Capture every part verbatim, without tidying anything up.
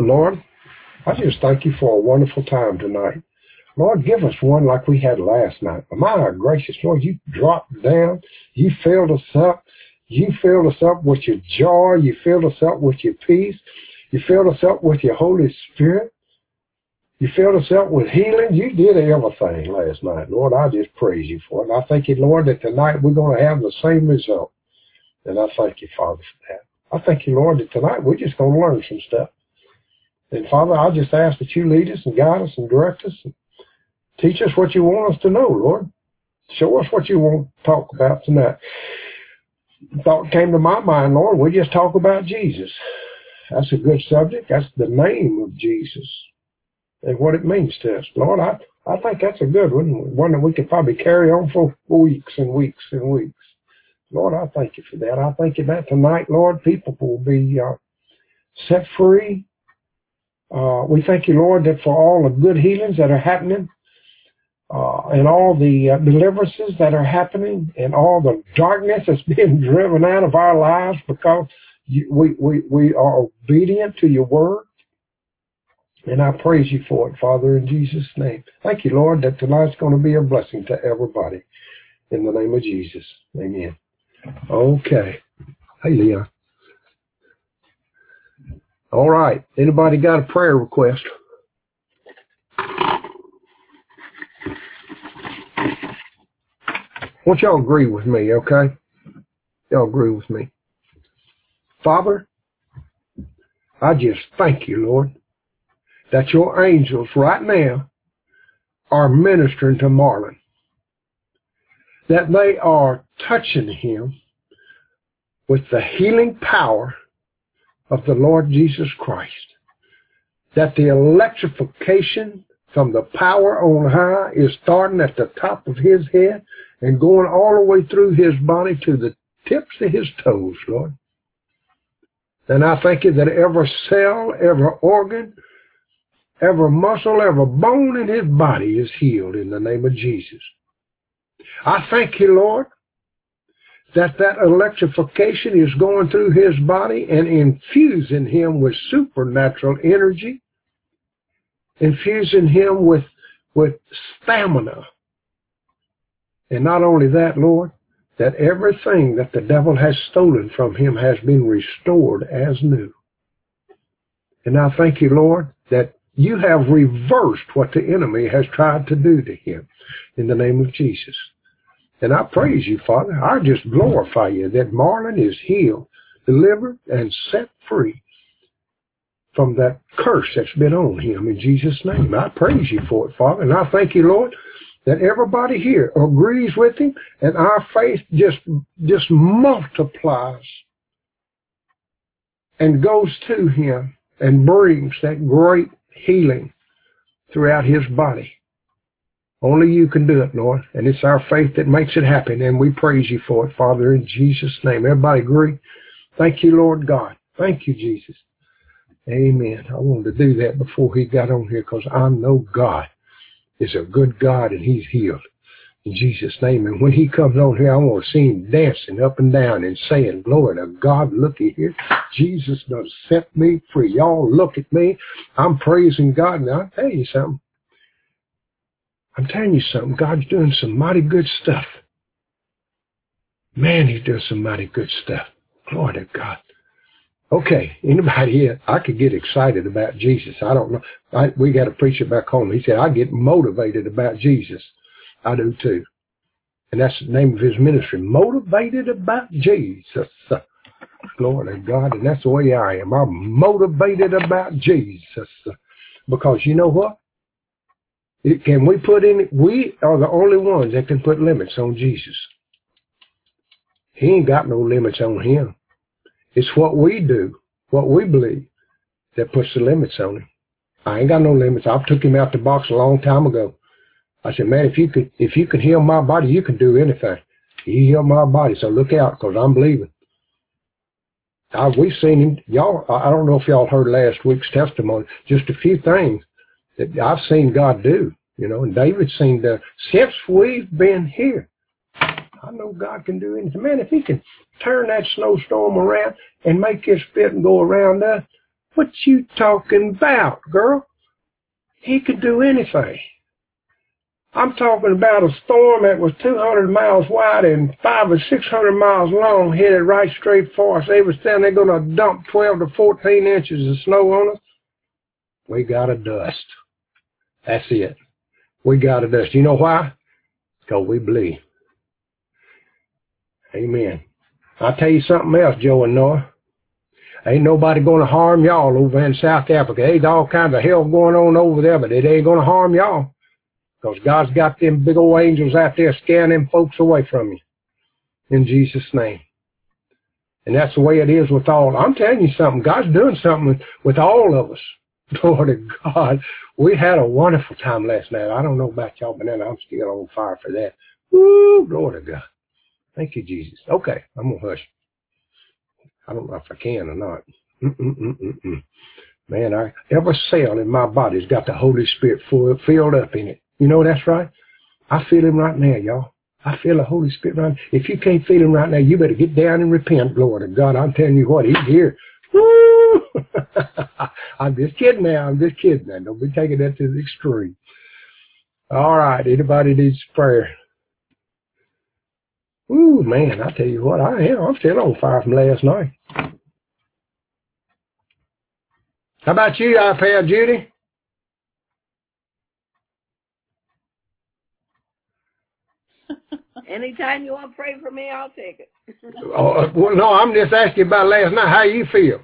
Lord, I just thank you for a wonderful time tonight. Lord, give us one like we had last night. My gracious Lord, you dropped down. You filled us up. You filled us up with your joy. You filled us up with your peace. You filled us up with your Holy Spirit. You filled us up with healing. You did everything last night. Lord, I just praise you for it. And I thank you, Lord, that tonight we're going to have the same result. And I thank you, Father, for that. I thank you, Lord, that tonight we're just going to learn some stuff. And Father, I just ask that you lead us and guide us and direct us and teach us what you want us to know, Lord. Show us what you want to talk about tonight. Thought came to my mind, Lord, we just talk about Jesus. That's a good subject. That's the name of Jesus and what it means to us. Lord, I, I think that's a good one, one that we could probably carry on for weeks and weeks and weeks. Lord, I thank you for that. I thank you that tonight, Lord, people will be uh, set free. Uh, we thank you, Lord, that for all the good healings that are happening, uh, and all the uh, deliverances that are happening, and all the darkness that's being driven out of our lives because you, we, we, we are obedient to your word. And I praise you for it, Father, in Jesus' name. Thank you, Lord, that tonight's going to be a blessing to everybody. In the name of Jesus. Amen. Okay. Hey, Leon. All right. Anybody got a prayer request? Won't y'all agree with me, okay? Y'all agree with me. Father, I just thank you, Lord, that your angels right now are ministering to Marlon, that they are touching him with the healing power of the Lord Jesus Christ, that the electrification from the power on high is starting at the top of his head and going all the way through his body to the tips of his toes, Lord. And I thank you that every cell, every organ, every muscle, every bone in his body is healed in the name of Jesus. I thank you, Lord, that that electrification is going through his body and infusing him with supernatural energy, infusing him with, with stamina. And not only that, Lord, that everything that the devil has stolen from him has been restored as new. And I thank you, Lord, that you have reversed what the enemy has tried to do to him in the name of Jesus. And I praise you, Father. I just glorify you that Marlon is healed, delivered, and set free from that curse that's been on him in Jesus' name. I praise you for it, Father. And I thank you, Lord, that everybody here agrees with him and our faith just, just multiplies and goes to him and brings that great healing throughout his body. Only you can do it, Lord, and it's our faith that makes it happen, and we praise you for it, Father, in Jesus' name. Everybody agree? Thank you, Lord God. Thank you, Jesus. Amen. I wanted to do that before he got on here because I know God is a good God, and he's healed in Jesus' name. And when he comes on here, I want to see him dancing up and down and saying, glory to God, looky here. Jesus done set me free. Y'all look at me. I'm praising God. Now, I'll tell you something. I'm telling you something. God's doing some mighty good stuff. Man, he's doing some mighty good stuff. Glory to God. Okay, anybody here, I could get excited about Jesus. I don't know. I, we got a preacher back home. He said, I get motivated about Jesus. I do too. And that's the name of his ministry. Motivated about Jesus. Glory to God. And that's the way I am. I'm motivated about Jesus. Because you know what? It, can we put in, we are the only ones that can put limits on Jesus. He ain't got no limits on him. It's what we do, what we believe, that puts the limits on him. I ain't got no limits. I took him out the box a long time ago. I said, man, if you could, if you could heal my body, you can do anything. You heal my body, so look out, because I'm believing. I, we've seen him. Y'all, I don't know if y'all heard last week's testimony. Just a few things that I've seen God do, you know, and David's seen the, since we've been here. I know God can do anything. Man, if he can turn that snowstorm around and make his spit and go around us, What you talking about, girl? He could do anything. I'm talking about a storm that was two hundred miles wide and five or six hundred miles long, headed right straight for us. They were saying they're going to dump twelve to fourteen inches of snow on us. We got a dust. That's it. We got a dust. You know why? Because we believe. Amen. I'll tell you something else, Joe and Noah. Ain't nobody going to harm y'all over in South Africa. There's all kinds of hell going on over there, but it ain't going to harm y'all. Because God's got them big old angels out there scaring them folks away from you. In Jesus' name. And that's the way it is with all. I'm telling you something. God's doing something with all of us. Glory to God. We had a wonderful time last night. I don't know about y'all, but then I'm still on fire for that. Woo, glory to God. Thank you, Jesus. Okay, I'm going to hush. I don't know if I can or not. Mm-mm-mm-mm-mm. Man, I, every cell in my body's got the Holy Spirit full, filled up in it. You know that's right? I feel him right now, y'all. I feel the Holy Spirit right now. If you can't feel him right now, you better get down and repent, glory to God. I'm telling you what, he's here. Woo! I'm just kidding now. I'm just kidding now. Don't be taking that to the extreme. All right. Anybody needs prayer? Ooh, man, I tell you what, I am. I'm still on fire from last night. How about you, iPad Judy? Anytime you want to pray for me, I'll take it. Oh, well, no, I'm just asking about last night. How you feel?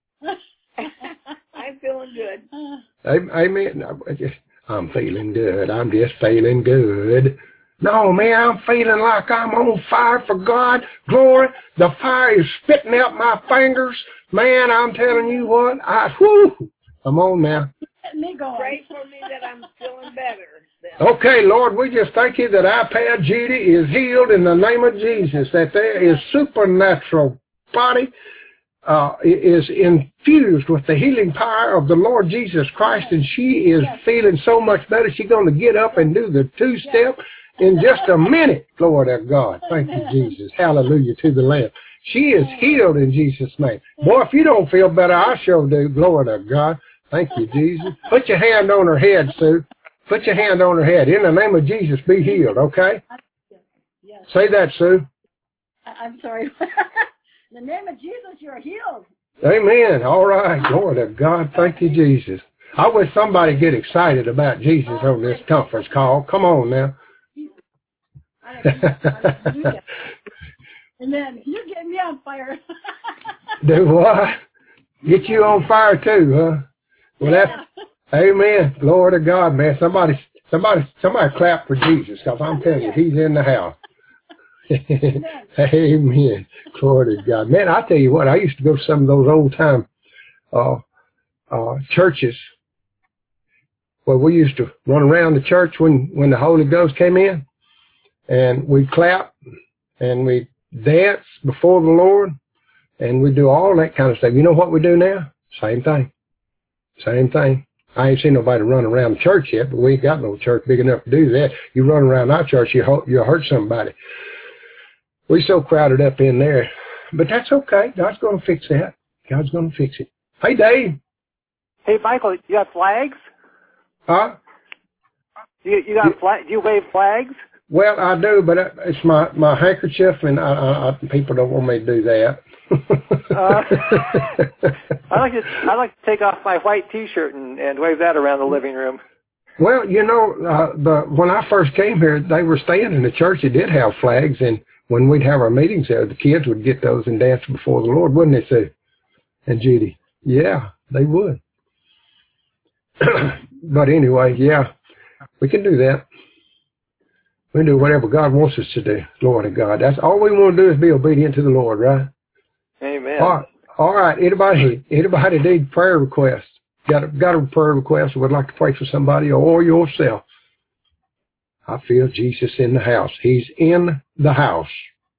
I'm feeling good. Amen. I'm feeling good. I'm just feeling good. No, man, I'm feeling like I'm on fire for God. Glory. The fire is spitting out my fingers. Man, I'm telling you what. I, whoo, I'm on now. Me going. Pray for me that I'm feeling better. Then. Okay, Lord, we just thank you that iPad Judy is healed in the name of Jesus, that there is supernatural body uh, is infused with the healing power of the Lord Jesus Christ, and she is feeling so much better. She's going to get up and do the two-step in just a minute. Glory to God. Thank you, Jesus. Hallelujah to the Lamb. She is healed in Jesus' name. Boy, if you don't feel better, I sure do. Glory to God. Thank you, Jesus. Put your hand on her head, Sue. Put your hand on her head. In the name of Jesus, be healed, okay? Yes. Say that, Sue. I'm sorry. In the name of Jesus, you're healed. Amen. All right. Glory to God. Thank you, Jesus. I wish somebody get excited about Jesus on this conference call. Come on now. And then you're getting me on fire. Do what? Get you on fire too, huh? Well, yeah. that's, amen. Glory to God, man. Somebody, somebody, somebody clap for Jesus, because I'm telling you, he's in the house. Amen. Glory to God. Man, I tell you what, I used to go to some of those old time uh, uh, churches where we used to run around the church when, when the Holy Ghost came in, and we'd clap and we'd dance before the Lord, and we do all that kind of stuff. You know what we do now? Same thing. Same thing. I ain't seen nobody run around the church yet, but we ain't got no church big enough to do that. You run around our church, you you'll hurt somebody. We're so crowded up in there. But that's okay. God's going to fix that. God's going to fix it. Hey, Dave. Hey, Michael, you got flags? Huh? You, you got flag? Do you wave flags? Well, I do, but it's my, my handkerchief, and I, I, I, people don't want me to do that. uh, I like to I like to take off my white T-shirt and, and wave that around the living room. Well, you know, uh, the when I first came here, they were staying in the church. It did have flags, and when we'd have our meetings there, the kids would get those and dance before the Lord, wouldn't they, Sue and Judy? Yeah, they would. But anyway, yeah, we can do that. We can do whatever God wants us to do. Glory to God. That's all we want to do is be obedient to the Lord, right? Amen. All right. All right. Anybody, anybody need prayer requests? Got a, got a prayer request or would like to pray for somebody or yourself? I feel Jesus in the house. He's in the house.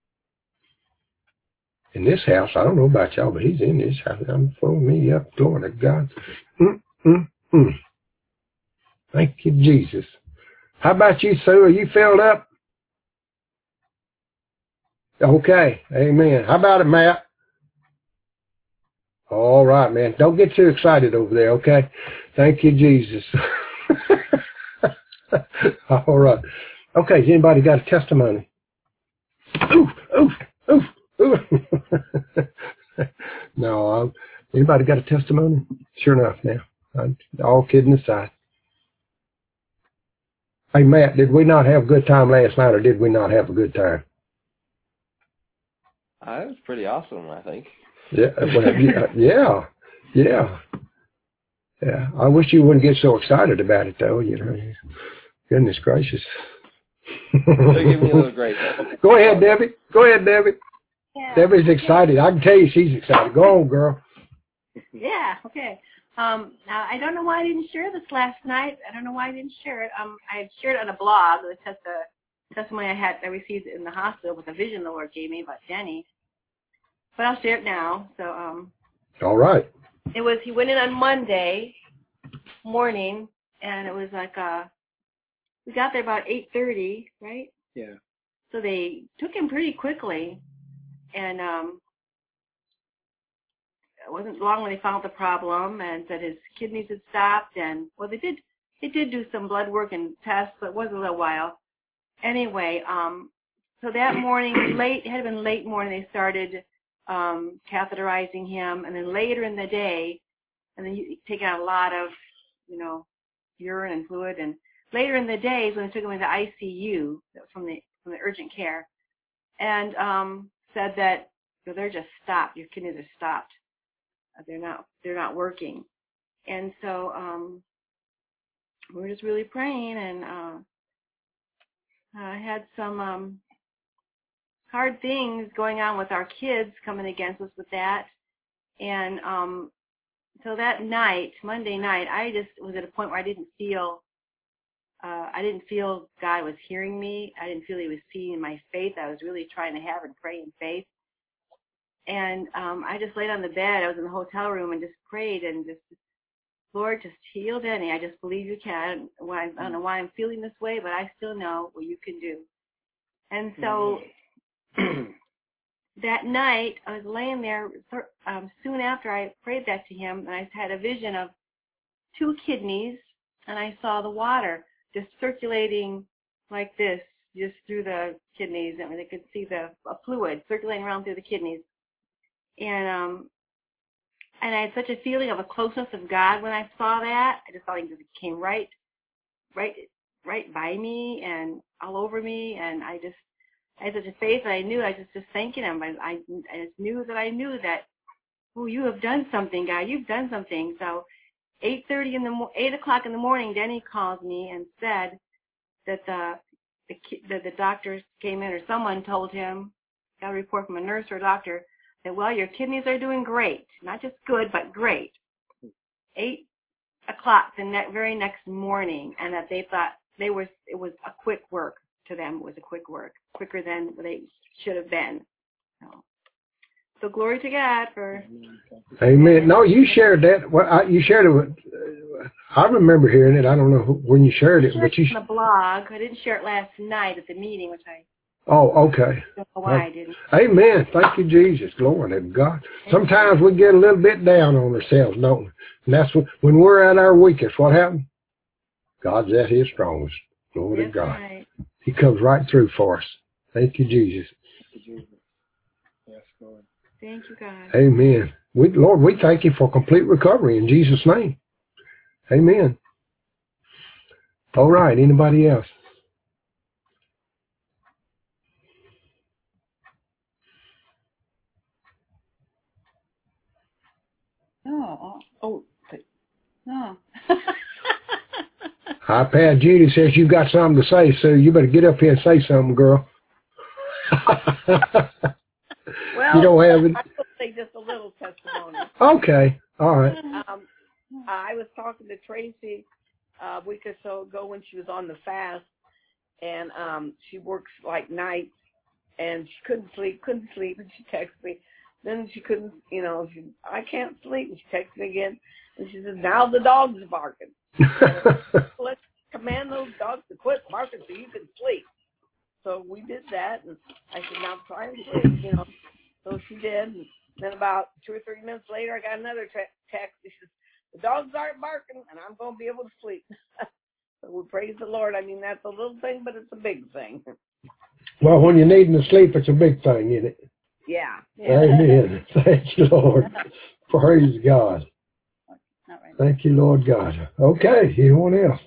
In this house, I don't know about y'all, but he's in this house. I'm throwing me up. Glory to God. Mm, mm, mm. Thank you, Jesus. How about you, Sue? Are you filled up? Okay. Amen. How about it, Matt? All right, man. Don't get too excited over there, okay? Thank you, Jesus. All right. Okay, has anybody got a testimony? Oof, oof, oof, oof. No, um, anybody got a testimony? Sure enough, now. I'm, all kidding aside. Hey, Matt, did we not have a good time last night, or did we not have a good time? Uh, it was pretty awesome, I think. Yeah, well, yeah, yeah, yeah. Yeah. I wish you wouldn't get so excited about it, though. You know, goodness gracious. So give me a little grace. Go ahead, Debbie. Go ahead, Debbie. Yeah. Debbie's excited. I can tell you she's excited. Go on, girl. Yeah, okay. Um, now, I don't know why I didn't share this last night. I don't know why I didn't share it. Um, I had shared it on a blog, the test, the testimony I had I received in the hospital with a vision the Lord gave me about Jenny. But I'll share it now. So, um, all right. It was, he went in on Monday morning, and it was like, uh, we got there about eight thirty, right? Yeah. So they took him pretty quickly, and um, it wasn't long when they found the problem and said his kidneys had stopped, and, well, they did, they did do some blood work and tests, but it was a little while. Anyway, um, so that morning, late, it had been late morning, they started um, catheterizing him, and then later in the day, and then you taking out a lot of, you know, urine and fluid, and later in the day is when they took him into the I C U from the from the urgent care, and um, said that, you know, they're just stopped. Your kidneys are stopped. They're not they're not working, and so um, we were just really praying, and uh, I had some um, hard things going on with our kids coming against us with that, and um, so that night, Monday night, I just was at a point where I didn't feel, uh, I didn't feel God was hearing me. I didn't feel He was seeing my faith. I was really trying to have and pray in faith. And um, I just laid on the bed. I was in the hotel room and just prayed and just, Lord, just heal Denny. I just believe you can. I don't know why I'm feeling this way, but I still know what you can do. And so that night, I was laying there um, soon after I prayed that to Him, and I had a vision of two kidneys, and I saw the water just circulating like this, just through the kidneys. I mean, I could see the a fluid circulating around through the kidneys. And um, and I had such a feeling of a closeness of God when I saw that. I just felt like it just came right, right, right by me and all over me, and I just, I had such a faith that I knew. I just, just thanking Him. I, I, I just knew that I knew that, oh, you have done something, God. You've done something. So eight thirty in the mo- eight o'clock in the morning, Denny called me and said that the the, the the doctors came in, or someone told him, got a report from a nurse or a doctor, that, well, your kidneys are doing great, not just good but great. Eight o'clock the ne- very next morning, and that they thought they was it was a quick work to them. It was a quick work, quicker than they should have been. So, so glory to God for. Amen. No, you shared that. Well, I, you shared it with. Uh, I remember hearing it. I don't know who, when you shared it, I shared but you. it on the blog. I didn't share it last night at the meeting, which I. Oh, okay. Don't know why I didn't. Amen. Thank you, Jesus. Glory to God. Sometimes we get a little bit down on ourselves, don't we? And that's when, when we're at our weakest, what happens? God's at His strongest. Glory That's to God. Right. He comes right through for us. Thank you, Jesus. Thank you, Jesus. Yes, Lord. Thank you, God. Amen. We, Lord, we thank You for complete recovery in Jesus' name. Amen. All right. Anybody else? Oh. Oh, Oh. iPad Judy says you got something to say, so you better get up here and say something, girl. well, You don't have it? I will say just a little testimony. Okay. All right. Um, I was talking to Tracy uh, a week or so ago when she was on the fast, and um, she works like nights, and she couldn't sleep, couldn't sleep, and she texted me. Then she couldn't, you know, she, I can't sleep, and she texted me again, and she says, now the dog's barking. Let's command those dogs to quit barking so you can sleep. So we did that, and I said, now try and sleep, you know. So she did, and Then about two or three minutes later, I got another te- text. He says, the dogs aren't barking, and I'm going to be able to sleep. So we praise the Lord. I mean, that's a little thing, but it's a big thing. Well, when you're needing to sleep, it's a big thing, isn't it? Yeah. Yeah. Amen. Thank you, Lord. Praise God. Not right. Thank you, Lord God. Okay, anyone else?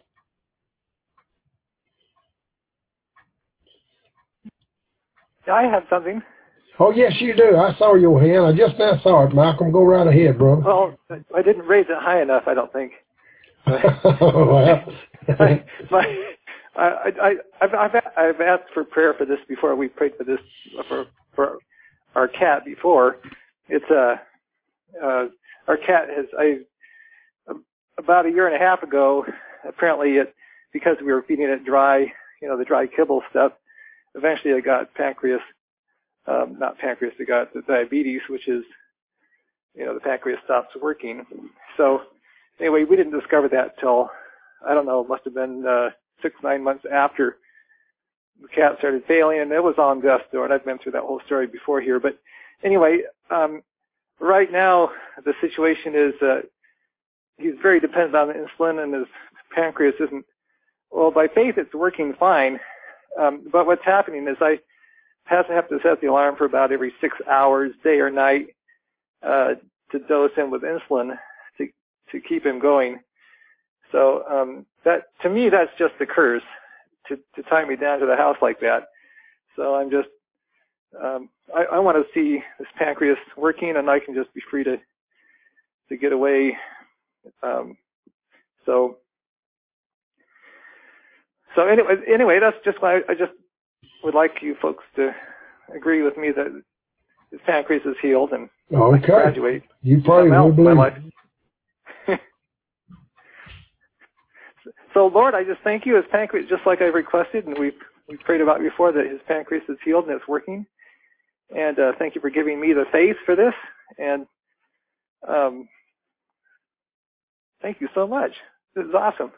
I have something. Oh, yes, you do. I saw your hand. I just now saw it, Malcolm. Go right ahead, brother. Well, I didn't raise it high enough, I don't think. Well. my, my, I, I, I've, I've, I've asked for prayer for this before. We prayed for this for, for our cat before. It's a, uh, our cat has, I, about a year and a half ago, apparently it, because we were feeding it dry, you know, the dry kibble stuff, eventually it got pancreas, um, not pancreas, it got the diabetes, which is, you know, the pancreas stops working. So anyway, we didn't discover that till, I don't know, it must have been uh, six, nine months after the cat started failing, and it was on death's door, and I've been through that whole story before here. But anyway, um, right now the situation is uh, he's very dependent on the insulin, and his pancreas isn't, well, by faith it's working fine. Um, but what's happening is I have to have to set the alarm for about every six hours, day or night, uh, to dose him with insulin to to keep him going. So um, that, to me, that's just a curse to to tie me down to the house like that. So I'm just um, I, I want to see this pancreas working, and I can just be free to to get away. Um, so so anyway, anyway, that's just why I, I just would like you folks to agree with me that his pancreas is healed and Okay. I can graduate. You pray, we believe. My life. So, Lord, I just thank you. His pancreas, just like I requested, and we've we prayed about before, that his pancreas is healed and it's working. And uh, thank you for giving me the faith for this. And um, thank you so much. This is awesome.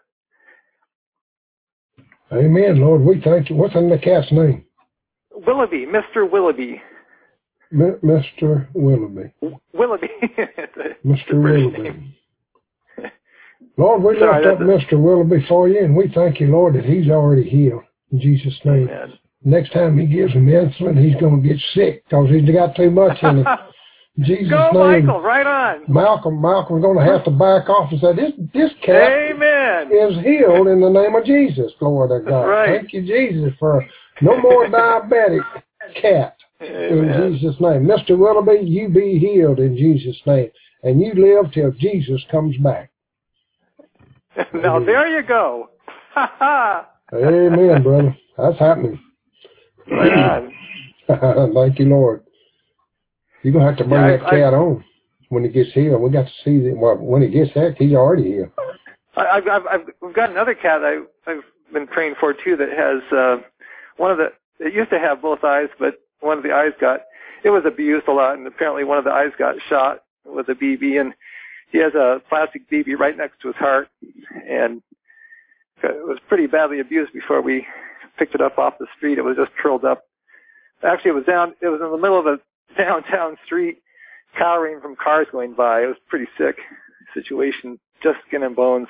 Amen, Lord. We thank you. What's in the cat's name? Willoughby, Mister Willoughby. M- Mister Willoughby. Willoughby. Mister Willoughby. Lord, we Sorry, lift up a... Mister Willoughby for you, and we thank you, Lord, that he's already healed. In Jesus' name. Amen. Next time he gives him insulin, he's going to get sick because he's got too much in him. In Jesus' Go, name. Michael, right on. Malcolm, Malcolm's going to have to back off and say, this, this cat Amen. is healed in the name of Jesus, Glory to God. Right. Thank you, Jesus, for no more diabetic cat. Amen. In Jesus' name. Mister Willoughby, you be healed in Jesus' name. And you live till Jesus comes back. Now, Amen. there you go. Ha ha. Amen, brother. That's happening. Right on. Thank you, Lord. You're going to have to bring Yeah, that I, cat I, on when he gets healed. We got to see that. Well, when he gets sick, he's already healed. I, I've, I've, I've, we've got another cat I, I've been praying for, too, that has uh, one of the, it used to have both eyes, but one of the eyes got, it was abused a lot, and apparently one of the eyes got shot with a B B, and he has a plastic B B right next to his heart, and it was pretty badly abused before we picked it up off the street. It was just curled up. Actually, it was down, it was in the middle of a downtown street, cowering from cars going by. It was a pretty sick situation, just skin and bones.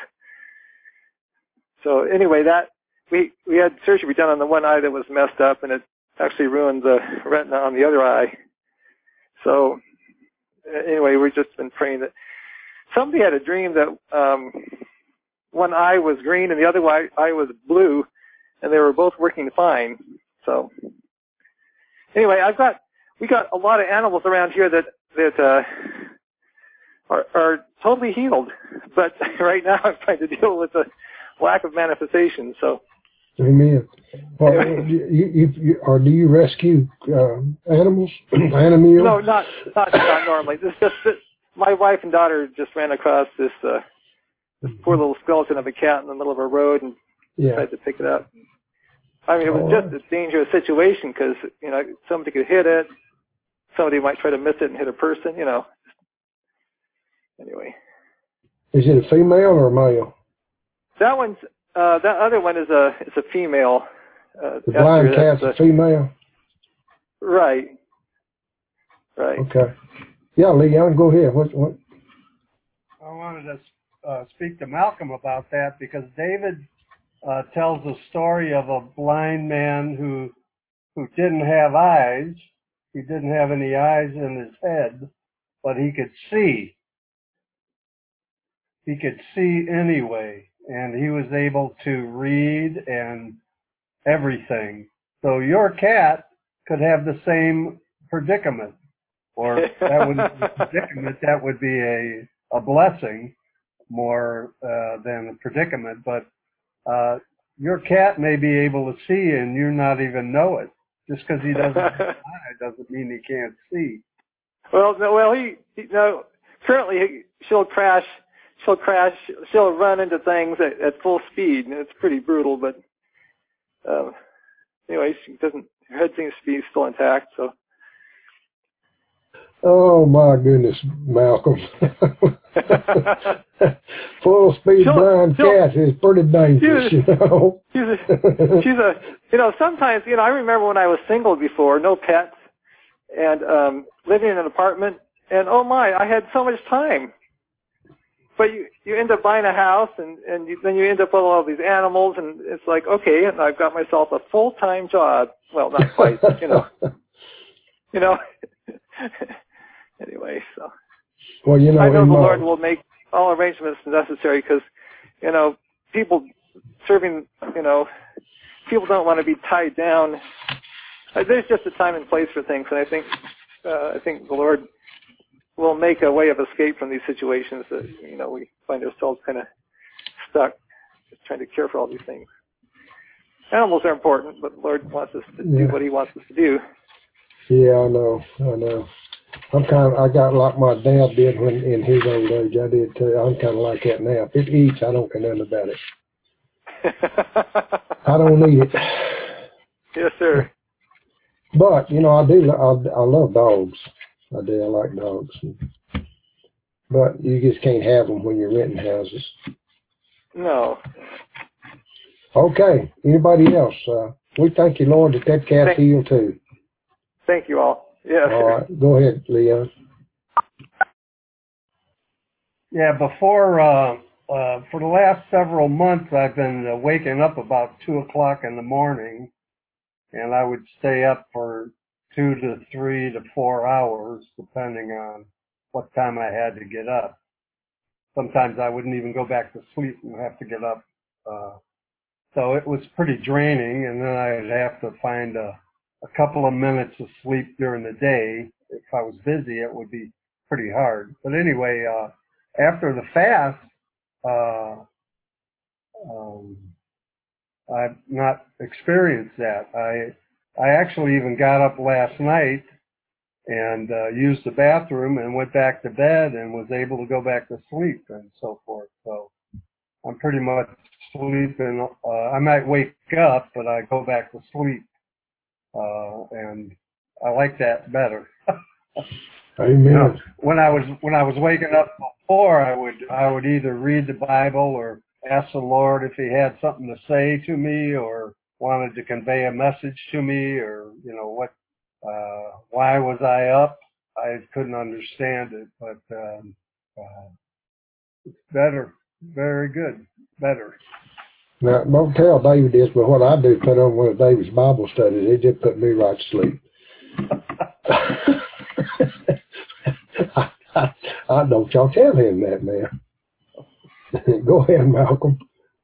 So anyway, that, we, we had surgery done on the one eye that was messed up, and it actually ruined the retina on the other eye. So anyway, we've just been praying that somebody had a dream that um, one eye was green and the other eye, eye was blue, and they were both working fine. So anyway, I've got we got a lot of animals around here that that uh, are, are totally healed, but right now I'm trying to deal with the lack of manifestation. So. Amen. Well, Anyway. you, you, you, or do you rescue uh, animals? Animals? No, not not not normally. This just this, my wife and daughter just ran across this uh, this poor little skeleton of a cat in the middle of a road and yeah. tried to pick it up. I mean, it was All just right. a dangerous situation because you know somebody could hit it, somebody might try to miss it and hit a person. You know. Anyway. Is it a female or a male? That one's uh, that other one is a is a female. Uh, The blind Esther, cat's that's a female? Right. Right. Okay. Yeah, Leon, go ahead. What? What? I wanted to uh, speak to Malcolm about that because David uh, tells a story of a blind man who who didn't have eyes. He didn't have any eyes in his head, but he could see. He could see anyway, and he was able to read and everything. So your cat could have the same predicament, or that would be a predicament. That would be a a blessing more uh, than a predicament. But uh, your cat may be able to see, and you not even know it. Just because he doesn't have an eye doesn't mean he can't see. Well, no, well, he, he no. Currently, he, she'll crash. She'll crash. She'll run into things at, at full speed, and it's pretty brutal. But um, anyway, she doesn't. Her head seems to be still intact. So. Oh my goodness, Malcolm! Full speed she'll, blind she'll, cat is pretty dangerous, she's, you know. She's a, she's a, you know, sometimes, you know, I remember when I was single before, no pets, and um, living in an apartment, and oh my, I had so much time. But you, you end up buying a house, and, and you, then you end up with all these animals, and it's like, okay, and I've got myself a full-time job. Well, not quite, you know. You know. Anyway, so. Well, you know, I know the my, Lord will make all arrangements necessary because, you know, people serving, you know, people don't want to be tied down. Uh, there's just a time and place for things, and I think, uh, I think the Lord will make a way of escape from these situations that, you know, we find ourselves kind of stuck just trying to care for all these things. Animals are important, but the Lord wants us to yeah. do what He wants us to do. Yeah, I know, I know. I'm kind of, I got like my dad did when in his old age. I did too. I'm kind of like that now. If it eats, I don't care nothing about it. I don't need it. Yes, sir. But, you know, I do, I, I love dogs. I do, I like dogs. But you just can't have them when you're renting houses. No. Okay, anybody else? Uh, we thank you, Lord, that that cat's thank, healed too. Thank you all. Yes. All right, go ahead, Leon. Yeah, before, uh, uh, for the last several months, I've been uh, waking up about two o'clock in the morning, and I would stay up for two to three to four hours, depending on what time I had to get up. Sometimes I wouldn't even go back to sleep and have to get up. Uh, so it was pretty draining, and then I'd have to find a, a couple of minutes of sleep during the day. If I was busy, it would be pretty hard. But anyway, uh, after the fast, uh, um, I've not experienced that. I I actually even got up last night and uh, used the bathroom and went back to bed and was able to go back to sleep and so forth. So I'm pretty much sleeping. Uh, I might wake up, but I go back to sleep, uh, and I like that better. Amen. You know, when I was when I was waking up before, I would I would either read the Bible or ask the Lord if He had something to say to me or wanted to convey a message to me, or you know what, uh, why was I up? I couldn't understand it, but um, uh, it's better, very good, better. Now, don't tell David this, but what I do, put on one of David's Bible studies, it just put me right to sleep. I, I, I don't y'all tell him that, man. Go ahead, Malcolm.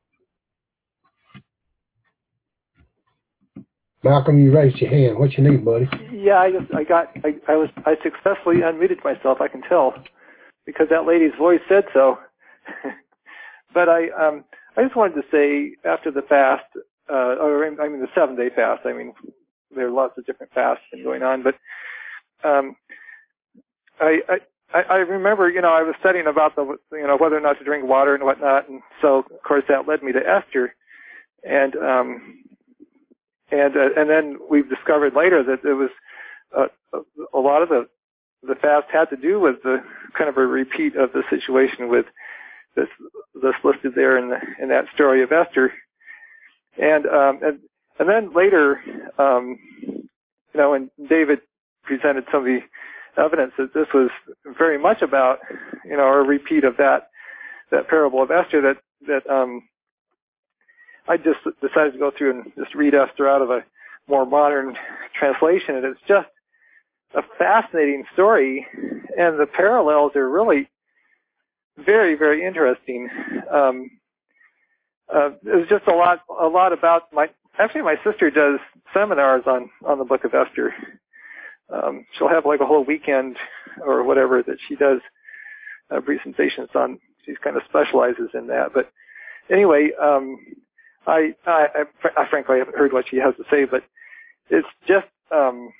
Malcolm, you raised your hand. What you need, buddy? Yeah, I just I got I, I was I successfully unmuted myself. I can tell because that lady's voice said so. But I um I just wanted to say after the fast, uh, or I mean the seven day fast. I mean there are lots of different fasts going on, but um I I. I remember, you know, I was studying about the, you know, whether or not to drink water and whatnot, and so of course that led me to Esther, and um, and uh, and then we've discovered later that it was uh, a lot of the the fast had to do with the kind of a repeat of the situation with this this listed there in the in that story of Esther, and um, and and then later, um, you know, when David presented some of the evidence that this was very much about, you know, a repeat of that that parable of Esther. That that um, I just decided to go through and just read Esther out of a more modern translation, and it's just a fascinating story, and the parallels are really very, very interesting. Um, uh, there's just a lot, a lot about my. Actually, my sister does seminars on on the Book of Esther. Um, she'll have like a whole weekend or whatever that she does uh, presentations on. She kind of specializes in that. But anyway, um, I, I, I, I frankly haven't heard what she has to say, but it's just, um,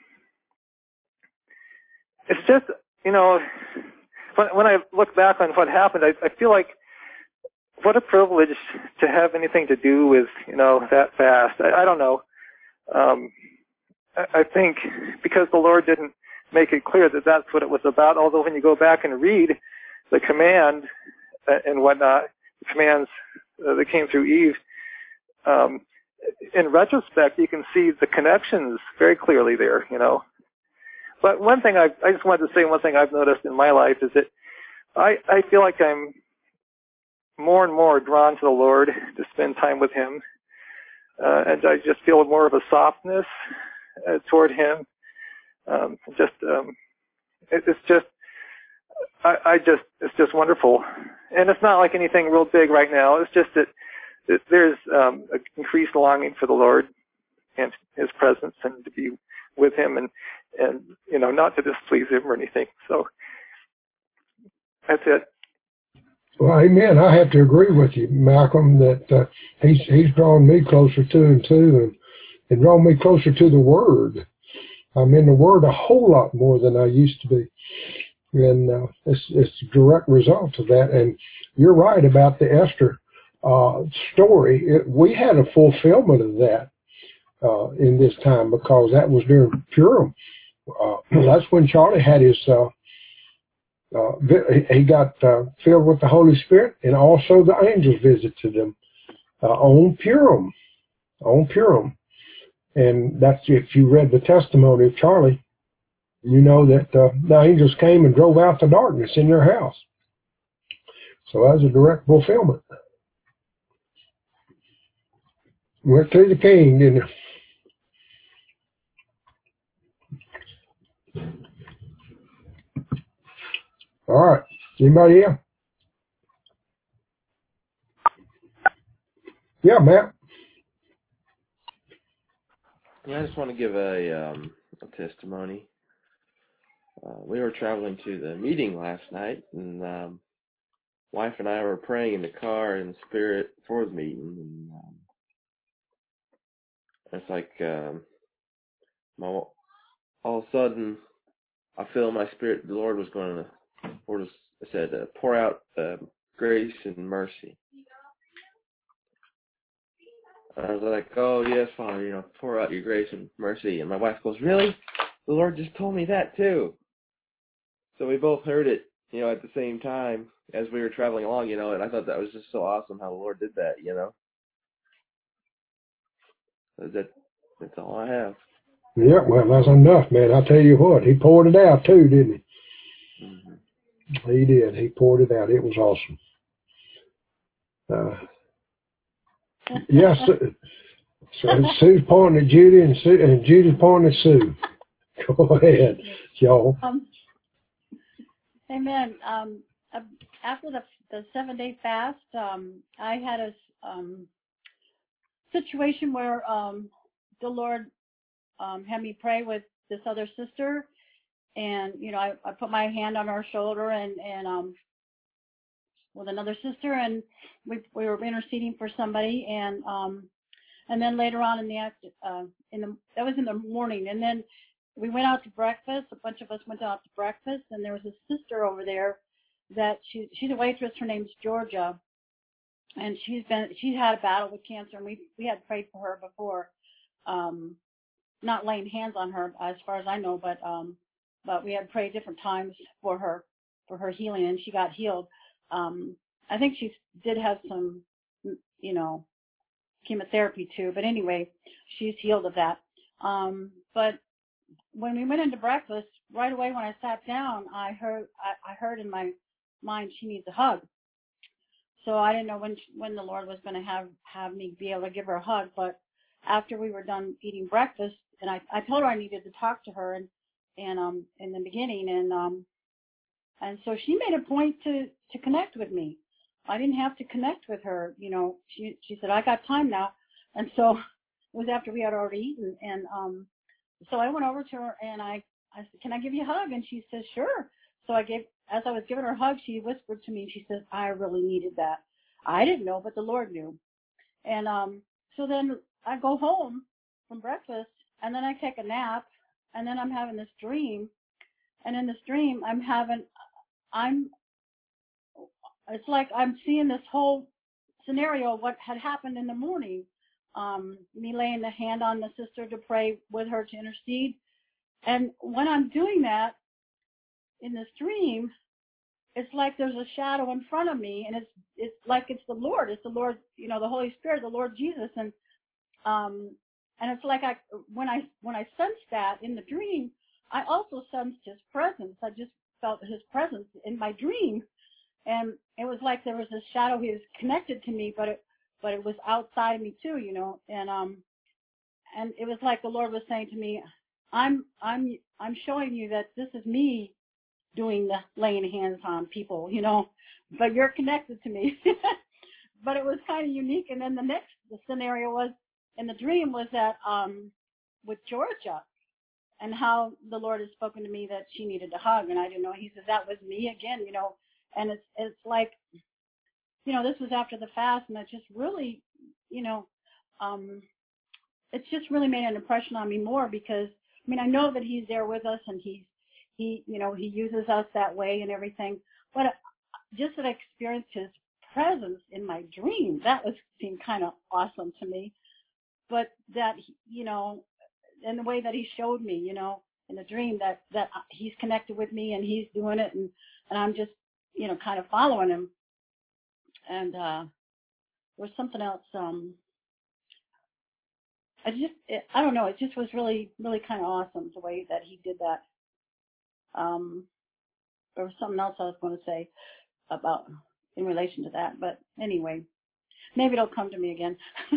it's just, you know, when, when I look back on what happened, I, I feel like what a privilege to have anything to do with, you know, that fast. I, I don't know. Um, I, I think because the Lord didn't make it clear that that's what it was about, although when you go back and read the command and whatnot, the commands uh, that came through Eve, um, in retrospect, you can see the connections very clearly there, you know. But one thing I, I just wanted to say, one thing I've noticed in my life is that I, I feel like I'm more and more drawn to the Lord to spend time with Him. Uh, and I just feel more of a softness uh, toward Him. Um, just, um, it, it's just, I, I just, it's just wonderful. And it's not like anything real big right now. It's just that it, there's um, an increased longing for the Lord and His presence and to be with Him and, and, you know, not to displease Him or anything. So that's it. Well, amen. I have to agree with you, Malcolm, that uh, he's he's drawn me closer to him too, and, and drawn me closer to the Word. I'm in the Word a whole lot more than I used to be, and uh, it's it's a direct result of that. And you're right about the Esther uh, story. It, we had a fulfillment of that uh, in this time because that was during Purim. Uh, that's when Charlie had his. Uh, Uh, he got uh, filled with the Holy Spirit, and also the angels visited him uh, on Purim, on Purim. And that's, if you read the testimony of Charlie, you know that uh, the angels came and drove out the darkness in their house. So that was a direct fulfillment. Went to the king, didn't it? All right. Anybody else? Yeah, Matt. Yeah, I just want to give a, um, a testimony. Uh, we were traveling to the meeting last night, and um, wife and I were praying in the car in the spirit for the meeting. And um, it's like um, my, all of a sudden, I feel in my spirit the Lord was going to, Lord was, said, uh, pour out uh, grace and mercy. And I was like, oh, yes, Father, you know, pour out your grace and mercy. And my wife goes, really? The Lord just told me that too. So we both heard it, you know, at the same time as we were traveling along, you know, and I thought that was just so awesome how the Lord did that, you know. So that, that's all I have. Yeah, well, that's enough, man. I tell you what, he poured it out too, didn't he? Mm-hmm. He did. He poured it out. It was awesome. Uh, yes. So Sue's pointing at Judy, and, Sue, and Judy's pointing at Sue. Go ahead, y'all. Um, amen. Um, after the the seven day fast, um, I had a um, situation where um, the Lord um, had me pray with this other sister, and you know, I, I put my hand on her shoulder and and um, with another sister, and we we were interceding for somebody, and um, and then later on in the act, uh, in the that was in the morning, and then we went out to breakfast. A bunch of us went out to breakfast, and there was a sister over there that she she's a waitress. Her name's Georgia, and she's been she had a battle with cancer, and we we had prayed for her before, um, not laying hands on her as far as I know, but um, but we had prayed different times for her for her healing, and she got healed. Um, I think she did have some, you know, chemotherapy too, but anyway, she's healed of that. Um, but when we went into breakfast, right away when I sat down, I heard I, I heard in my mind she needs a hug. So I didn't know when she, when the Lord was going to have have me be able to give her a hug. But after we were done eating breakfast, and I I told her I needed to talk to her and and um in the beginning, and um and so she made a point to to connect with me. I didn't have to connect with her, you know. She she said I got time now, and so it was after we had already eaten, and um. So I went over to her and I, I said, can I give you a hug? And she says, sure. So I gave, as I was giving her a hug, she whispered to me, and she says, I really needed that. I didn't know, but the Lord knew. And um, so then I go home from breakfast, and then I take a nap, and then I'm having this dream. And in this dream, I'm having, I'm, it's like I'm seeing this whole scenario of what had happened in the morning. Um, me laying the hand on the sister to pray with her to intercede. And when I'm doing that in this dream, it's like there's a shadow in front of me, and it's it's like it's the Lord. It's the Lord, you know, the Holy Spirit, the Lord Jesus, and um, and it's like I when I when I sensed that in the dream, I also sensed His presence. I just felt His presence in my dream, and it was like there was this shadow. He was connected to me, but it but it was outside of me too, you know, and um, and it was like the Lord was saying to me, I'm I'm I'm showing you that this is me doing the laying hands on people, you know, but you're connected to me. But it was kind of unique. And then the next the scenario was in the dream was that um with Georgia, and how the Lord had spoken to me that she needed a hug, and I didn't know. He says that was me again, you know, and it's it's like, you know, this was after the fast, and it just really, you know, um. it's just really made an impression on me more because, I mean, I know that He's there with us, and He's, He, you know, He uses us that way and everything, but just that I experienced His presence in my dream, that was seemed kind of awesome to me. But that, you know, and the way that He showed me, you know, in the dream that, that He's connected with me and He's doing it, and, and I'm just, you know, kind of following Him. And uh, there was something else, um, I just, it, I don't know, it just was really, really kind of awesome the way that He did that. Um, there was something else I was going to say about, in relation to that, but anyway, maybe it'll come to me again.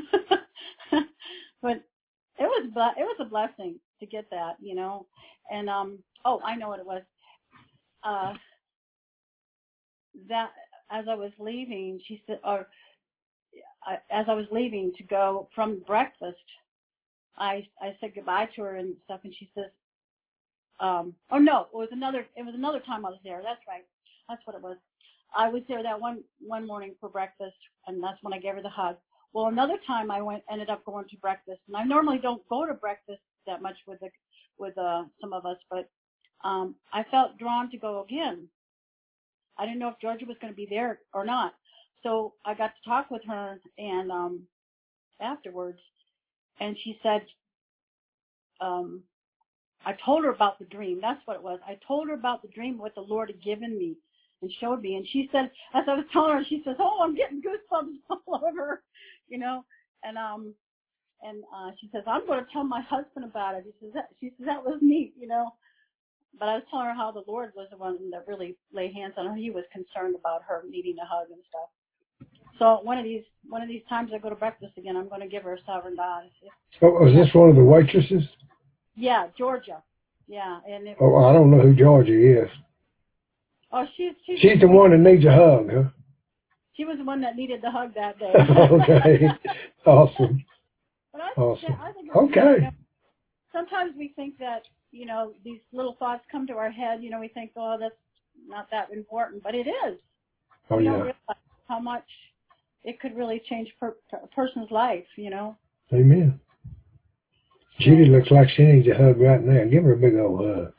But it was, it was a blessing to get that, you know, and, um, oh, I know what it was. Uh, that, as I was leaving, she said, or I, as I was leaving to go from breakfast, I, I said goodbye to her and stuff, and she says, Um, oh no, it was another, it was another time I was there. That's right. That's what it was. I was there that one, one morning for breakfast, and that's when I gave her the hug. Well, another time I went, ended up going to breakfast, and I normally don't go to breakfast that much with the, with, uh, some of us, but, um, I felt drawn to go again. I didn't know if Georgia was going to be there or not. So I got to talk with her and, um, afterwards, and she said, um, I told her about the dream. That's what it was. I told her about the dream, what the Lord had given me and showed me. And she said, as I was telling her, she says, oh, I'm getting goosebumps all over, you know. And um, and uh, she says, I'm going to tell my husband about it. She says, that, she says, that was neat, you know. But I was telling her how the Lord was the one that really laid hands on her. He was concerned about her needing a hug and stuff. So one of these one of these times I go to breakfast again, I'm going to give her a sovereign God. Oh, was this one of the waitresses? Yeah, Georgia. Yeah, and it, Oh, I don't know who Georgia is. Oh, she's she's, She's the one that needs a hug, huh? She was the one that needed the hug that day. Okay, awesome. But I, Awesome. I think it's neat, Okay. you know, sometimes we think that, you know, these little thoughts come to our head. You know, we think, oh, that's not that important, but it is. Oh, we yeah. don't realize how much it could really change per, a person's life. You know. Amen. So. Judy looks like she needs a hug right now. Give her a big old hug.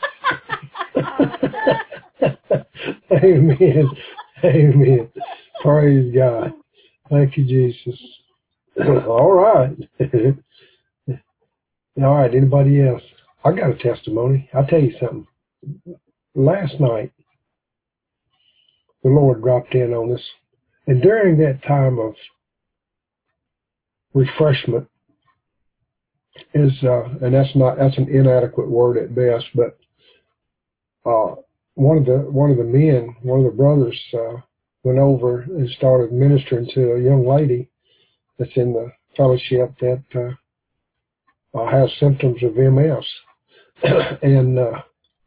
Amen. Amen. Praise God. Thank you, Jesus. All right. All right. Anybody else? I got a testimony. I'll tell you something. Last night, the Lord dropped in on us. And during that time of refreshment, is, uh, and that's not, that's an inadequate word at best, but, uh, one of the, one of the men, one of the brothers, uh, went over and started ministering to a young lady that's in the fellowship that, uh, uh has symptoms of M S. and, uh,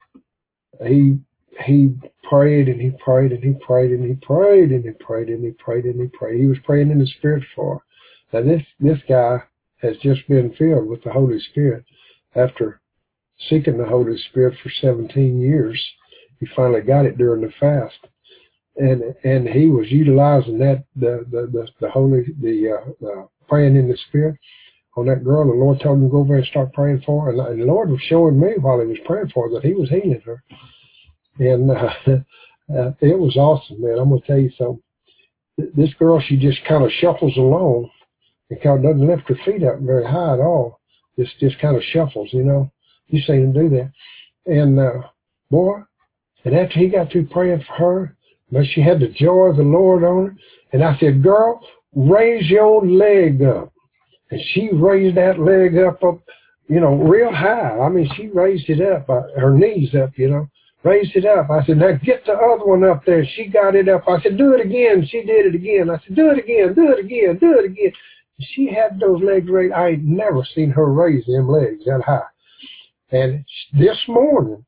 he, he prayed and he prayed and he prayed and he prayed and he prayed and he prayed and he prayed. He was praying in the Spirit for her. Now this, this guy has just been filled with the Holy Spirit after seeking the Holy Spirit for seventeen years. He finally got it during the fast. And, and he was utilizing that, the, the, the, the Holy, the, uh, the praying in the Spirit on that girl. The Lord told him to go over and start praying for her. And, and the Lord was showing me while he was praying for her that he was healing her. And, uh, uh, it was awesome, man. I'm going to tell you something. This girl, she just kind of shuffles along and kind of doesn't lift her feet up very high at all. Just, just kind of shuffles, you know. You seen him do that. And, uh, boy, and after he got through praying for her, but she had the joy of the Lord on her. And I said, girl, raise your leg up. And she raised that leg up, up, you know, real high. I mean, she raised it up, uh, her knees up, you know, raised it up. I said, now get the other one up there. She got it up. I said, do it again. She did it again. I said, do it again, do it again, do it again. She had those legs raised. I ain't never seen her raise them legs that high. And this morning,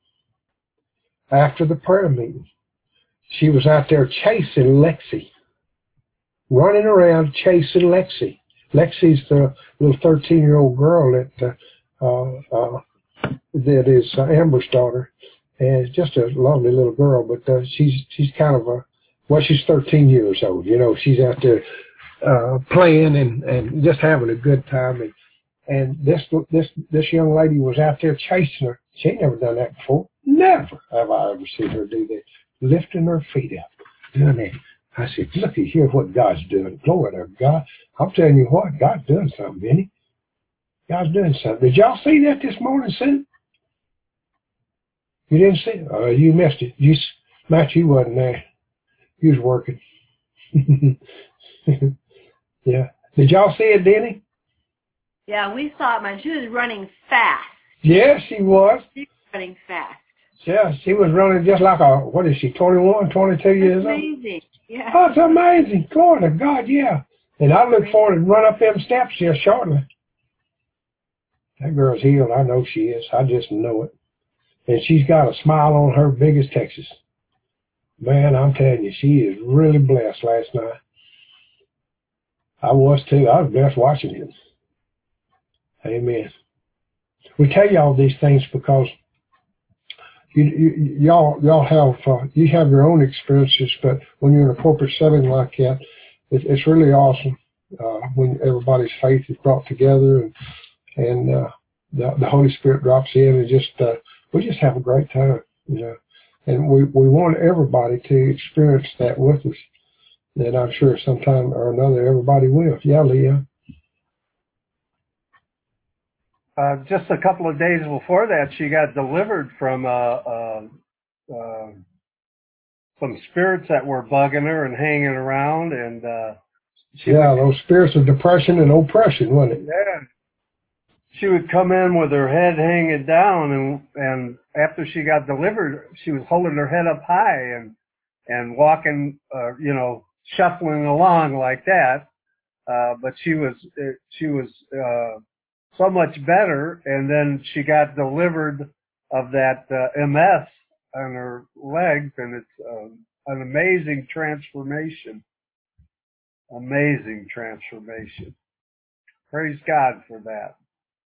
after the prayer meeting, she was out there chasing Lexi, running around chasing Lexi. Lexi's the little thirteen-year-old girl that uh, uh, uh, that is uh, Amber's daughter, and just a lovely little girl. But uh, she's she's kind of a well, she's thirteen years old. You know, she's out there uh, playing and, and just having a good time. And and this this this young lady was out there chasing her. She ain't never done that before. Never have I ever seen her do that. Lifting her feet up, doing that. I said, looky here what God's doing. Glory to God. I'm telling you what, God's doing something, Benny. God's doing something. Did y'all see that this morning, Sue? You didn't see it? Oh, you missed it. You, Matt, you wasn't there. You was working. Yeah. Did y'all see it, Denny? Yeah, we saw it, man. She was running fast. Yeah, she was. She was running fast. Yeah, she was running just like a, what is she, twenty-one, twenty-two years old? Amazing. Yeah. Oh, it's amazing. Glory to God, yeah. And I look forward to run up them steps here shortly. That girl's healed. I know she is. I just know it. And she's got a smile on her big as Texas. Man, I'm telling you, she is really blessed last night. I was too. I was blessed watching it. Amen. We tell you all these things because You, you, y'all, y'all have, uh, you have your own experiences, but when you're in a corporate setting like that, it, it's really awesome, uh, when everybody's faith is brought together and, and, uh, the, the Holy Spirit drops in and just, uh, we just have a great time, you know, and we, we want everybody to experience that with us. And I'm sure sometime or another everybody will. Yeah, Leah. Uh, just a couple of days before that, she got delivered from uh, uh, uh, some spirits that were bugging her and hanging around, and uh, she yeah, would, those spirits of depression and oppression, wasn't it? Yeah, she would come in with her head hanging down, and and after she got delivered, she was holding her head up high and and walking, uh, you know, shuffling along like that. Uh, but she was she was. Uh, so much better, and then she got delivered of that uh, M S on her legs, and it's um, an amazing transformation. Amazing transformation. Praise God for that.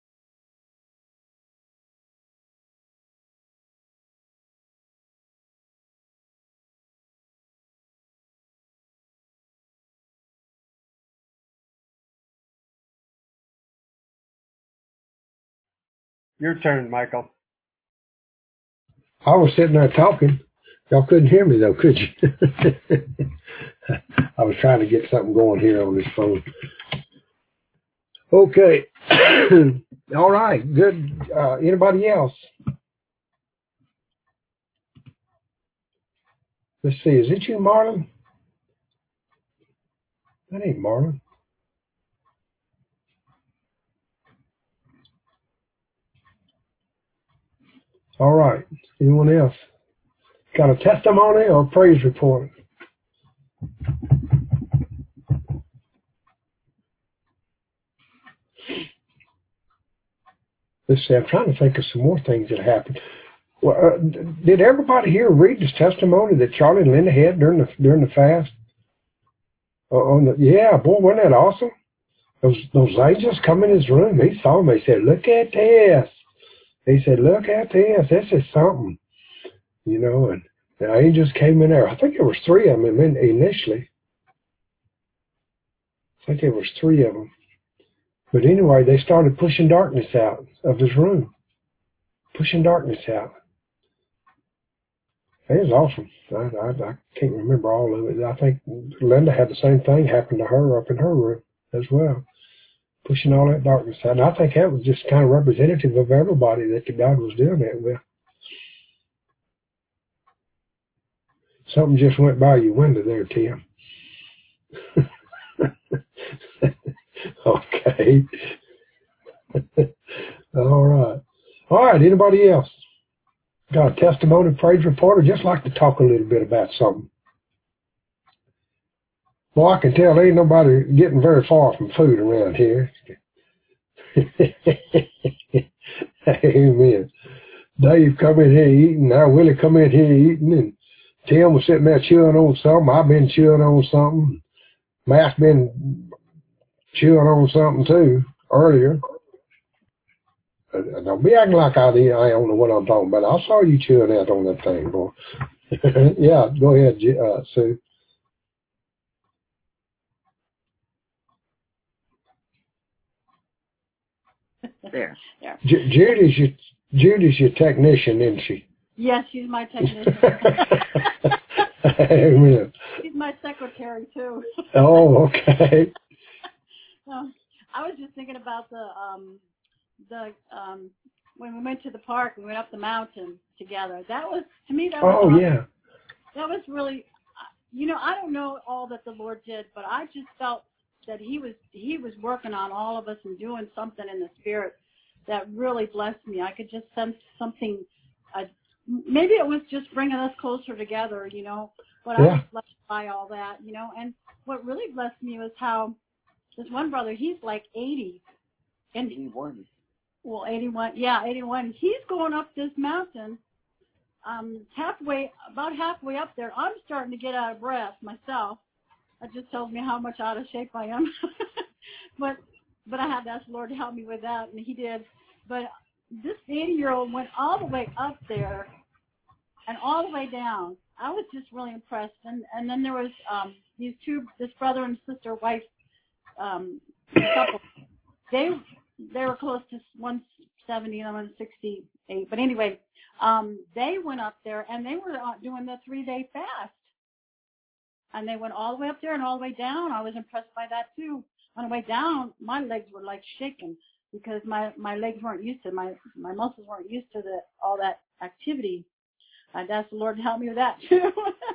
Your turn, Michael. I was sitting there talking. Y'all couldn't hear me though, could you? I was trying to get something going here on this phone. Okay. All right. Good. Uh, anybody else? Let's see. Is it you, Marlon? That ain't Marlon. All right. Anyone else? Got a testimony or a praise report? Let's see. I'm trying to think of some more things that happened. Well, uh, did everybody here read this testimony that Charlie and Linda had during the during the fast? Uh, on the, yeah, boy, wasn't that awesome? Those those angels come in his room. He saw them. He said, "Look at this." He said, "Look at this. This is something," you know. And the angels came in there. I think there was three of them initially. I think there was three of them. But anyway, they started pushing darkness out of his room, pushing darkness out. It was awesome. I, I, I can't remember all of it. I think Linda had the same thing happen to her up in her room as well, pushing all that darkness out. And I think that was just kind of representative of everybody that the God was doing that with. Something just went by your window there, Tim. Okay. All right. All right. Anybody else got a testimony, praise report, or just like to talk a little bit about something? Well, I can tell ain't nobody getting very far from food around here. Amen. Dave come in here eating. Now Willie come in here eating, and Tim was sitting there chewing on something. I've been chewing on something. Matt's been chewing on something too earlier. Uh, don't be acting like I, I don't know what I'm talking about. I saw you chewing out on that thing, boy. Yeah, go ahead, uh, Sue. There. there. J- Judy's your Judy's your technician, isn't she? Yes, she's my technician. Amen. She's my secretary too. Oh, okay. Um, I was just thinking about the um, the um, when we went to the park, we went up the mountain together. That was, to me, that was Oh, awesome. yeah. That was really, you know, I don't know all that the Lord did, but I just felt that He was He was working on all of us and doing something in the Spirit that really blessed me. I could just sense something. Uh, maybe it was just bringing us closer together, you know. But Yeah. I was blessed by all that, you know. And what really blessed me was how this one brother, he's like eighty. And eighty-one. Well, eighty-one. Yeah, eighty-one. He's going up this mountain. Um, halfway, about halfway up there, I'm starting to get out of breath myself. That just tells me how much out of shape I am. but but I had to ask the Lord to help me with that, and He did. But this eighty-year-old went all the way up there and all the way down. I was just really impressed. And and then there was um, these two, this brother and sister, wife, um, couple. They they were close to one seventy and one sixty-eight. But anyway, um, they went up there and they were doing the three-day fast. And they went all the way up there and all the way down. I was impressed by that too. On the way down, my legs were like shaking because my, my legs weren't used to my my muscles weren't used to the all that activity. I'd ask the Lord to help me with that too.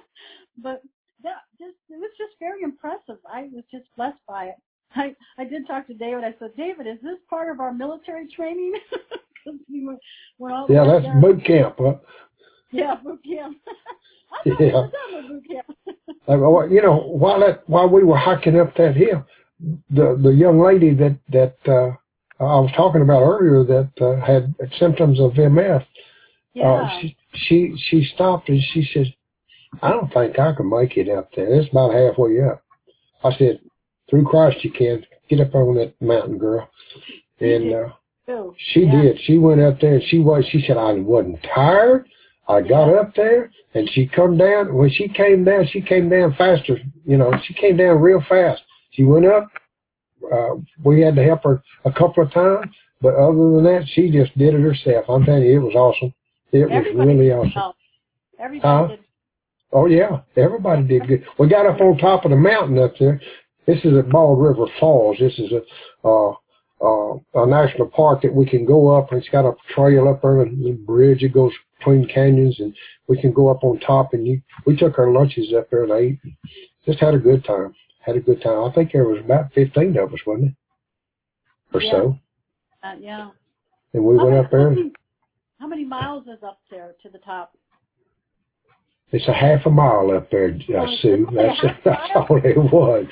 But that just it was just very impressive. I was just blessed by it. I, I did talk to David. I said, David, is this part of our military training? we went, went all the Yeah, way that's there. boot camp. Huh? Yeah, boot camp. I thought Yeah. we were done with boot camp. Like, well, you know, while that while we were hiking up that hill, the the young lady that that uh, I was talking about earlier that uh, had symptoms of M S, Yeah. uh, she she she stopped and she said, "I don't think I can make it up there. It's about halfway up." I said, "Through Christ you can. Get up on that mountain, girl." And uh, Too. she Yeah. did. She went up there and she was. She said, "I wasn't tired. I got Yeah. up there and she come down. When she came down, she came down faster. You know, she came down real fast. She went up. Uh, we had to help her a couple of times, but other than that, she just did it herself. I'm telling you, it was awesome. It was Everybody really did awesome. well. Everybody Huh? did. Oh yeah, everybody did good. We got up on top of the mountain up there. This is at Bald River Falls. This is a uh, uh, a national park that we can go up. It's got a trail up there and a bridge that goes between canyons, and we can go up on top. And you, we took our lunches up there and ate. Just had a good time. Had a good time. I think there was about fifteen of us, wasn't it? Or Yeah. so. Uh, yeah. And we How went many, up there. how And, many, How many miles is up there to the top? It's a half a mile up there, uh, Sue. That's that's all it was.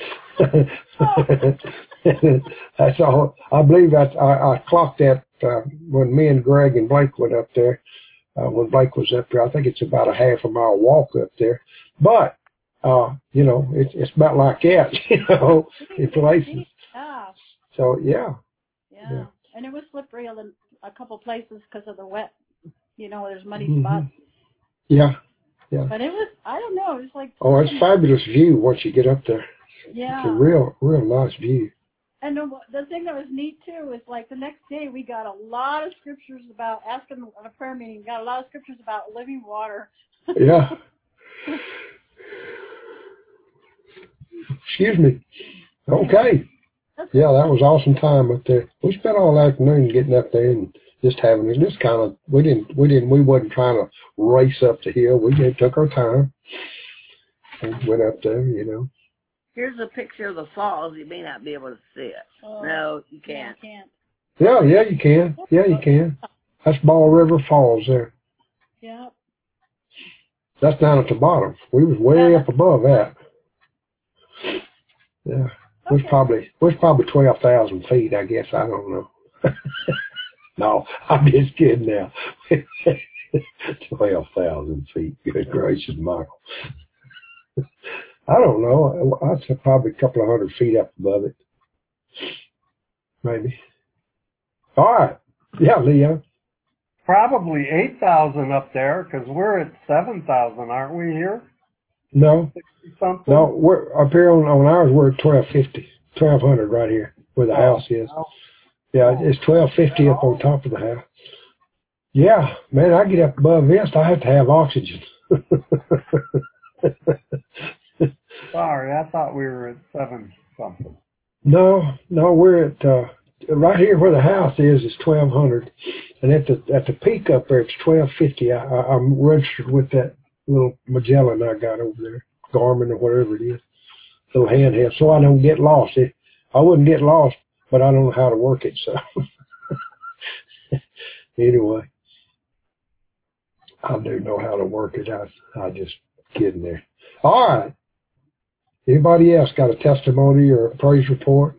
That's all. I believe that I, I clocked that uh, when me and Greg and Blake went up there. Uh, when Blake was up there, I think it's about a half a mile walk up there. But uh, you know, it's it's about like that, you know, in places. Yeah. So yeah. Yeah. Yeah. And it was slippery in a couple places because of the wet. You know, there's muddy Mm-hmm. spots. Yeah. Yeah. But it was, I don't know, it was like. Oh, it's a fabulous view once you get up there. Yeah. It's a real, real nice view. And the, the thing that was neat too is like the next day we got a lot of scriptures about asking at a prayer meeting. We got a lot of scriptures about living water. Yeah. Excuse me. Okay. Yeah, that was awesome time up there. We spent all afternoon getting up there and just having it. Just kind of, we didn't, we didn't, we wasn't trying to race up the hill. We just took our time and went up there, you know. Here's a picture of the falls. You may not be able to see it. Oh, No, you can't. Yeah, can't. Yeah, yeah, you can. Yeah, you can. That's Ball River Falls there. Yeah. That's down at the bottom. We was way up above that. Yeah. It was probably, it was probably twelve thousand feet, I guess. I don't know. No, I'm just kidding now. twelve thousand feet. Good gracious, Michael. I don't know. I'd say probably a couple of hundred feet up above it. Maybe. All right. Yeah, Leo. Probably eight thousand up there because we're at seven thousand, aren't we here? No. Something? No, we're up here on, on ours, we're at twelve fifty. twelve hundred right here where the house is. Yeah, it's twelve fifty up on top of the house. Yeah, man, I get up above this, I have to have oxygen. Sorry, I thought we were at seven something. No, no, we're at, uh, right here where the house is, is twelve hundred. And at the, at the peak up there, it's twelve fifty. I, I, I'm registered with that little Magellan I got over there, Garmin or whatever it is, little handheld, so I don't get lost. It, I wouldn't get lost, but I don't know how to work it, so. Anyway, I do know how to work it. I, I just kidding there. All right. Anybody else got a testimony or a praise report?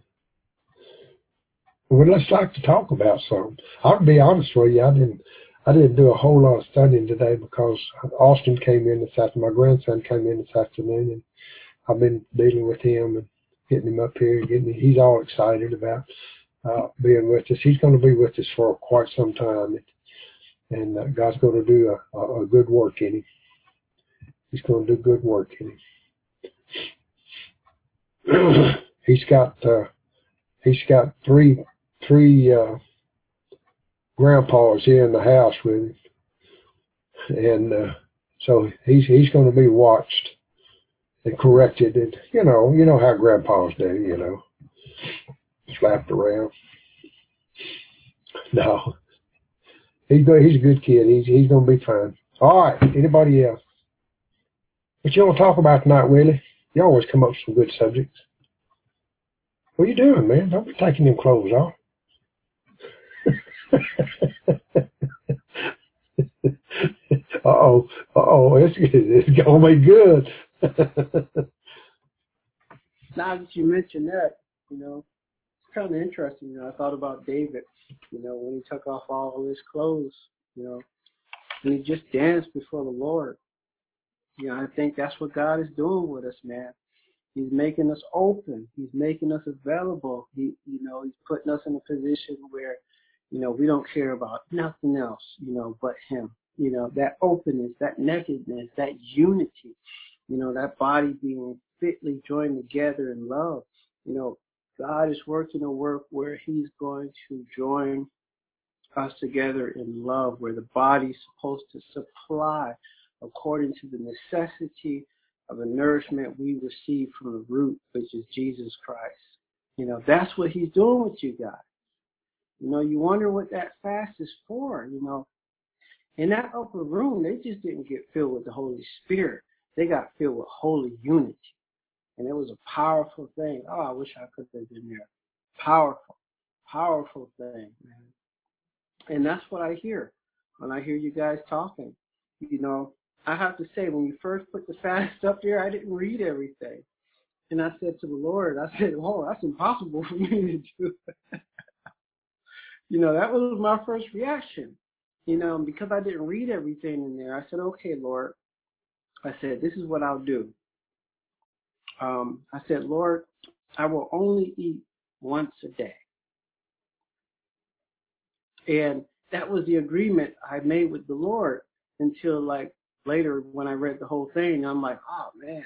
Well, let's like to talk about something. I'll be honest with you. I didn't, I didn't do a whole lot of studying today because Austin came in this afternoon. My grandson came in this afternoon, and I've been dealing with him and getting him up here and getting. He's all excited about uh, being with us. He's going to be with us for quite some time, and uh, God's going to do a, a, a good work in him. He's going to do good work in him. he's got uh, he's got three three uh, grandpas here in the house with him, and uh, so he's he's going to be watched and corrected, and you know you know how grandpas do, you know, slapped around. No, he's go, he's a good kid. He's he's going to be fine. All right, anybody else? What you want to talk about tonight, Willie? You always come up with some good subjects. What are you doing, man? Don't be taking them clothes off. Uh-oh. Uh-oh. It's, it's going to be good. Now that you mentioned that, you know, it's kind of interesting. You know, I thought about David, you know, when he took off all of his clothes, you know, and he just danced before the Lord. You know, I think that's what God is doing with us, man. He's making us open. He's making us available. He, you know, he's putting us in a position where, you know, we don't care about nothing else, you know, but him. You know, that openness, that nakedness, that unity, you know, that body being fitly joined together in love. You know, God is working a work where he's going to join us together in love, where the body's supposed to supply according to the necessity of the nourishment we receive from the root, which is Jesus Christ. You know, that's what he's doing with you guys. You know, you wonder what that fast is for. You know, in that upper room, they just didn't get filled with the Holy Spirit. They got filled with holy unity. And it was a powerful thing. Oh, I wish I could have been there. Powerful, powerful thing, man. And that's what I hear when I hear you guys talking. You know, I have to say, when you first put the fast up there, I didn't read everything. And I said to the Lord, I said, oh, that's impossible for me to do. You know, that was my first reaction. You know, because I didn't read everything in there, I said, okay, Lord. I said, this is what I'll do. Um, I said, Lord, I will only eat once a day. And that was the agreement I made with the Lord until, like, later when I read the whole thing, I'm like, oh, man,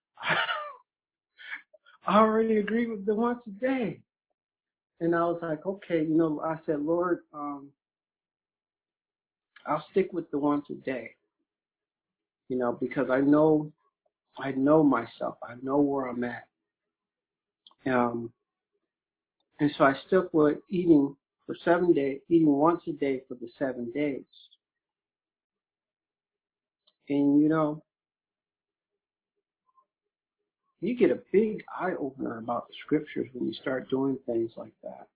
I already agreed with the once a day. And I was like, okay, you know, I said, Lord, um, I'll stick with the once a day, you know, because I know, I know myself. I know where I'm at. Um, and so I stuck with eating for seven days, eating once a day for the seven days. And, you know, you get a big eye opener about the scriptures when you start doing things like that.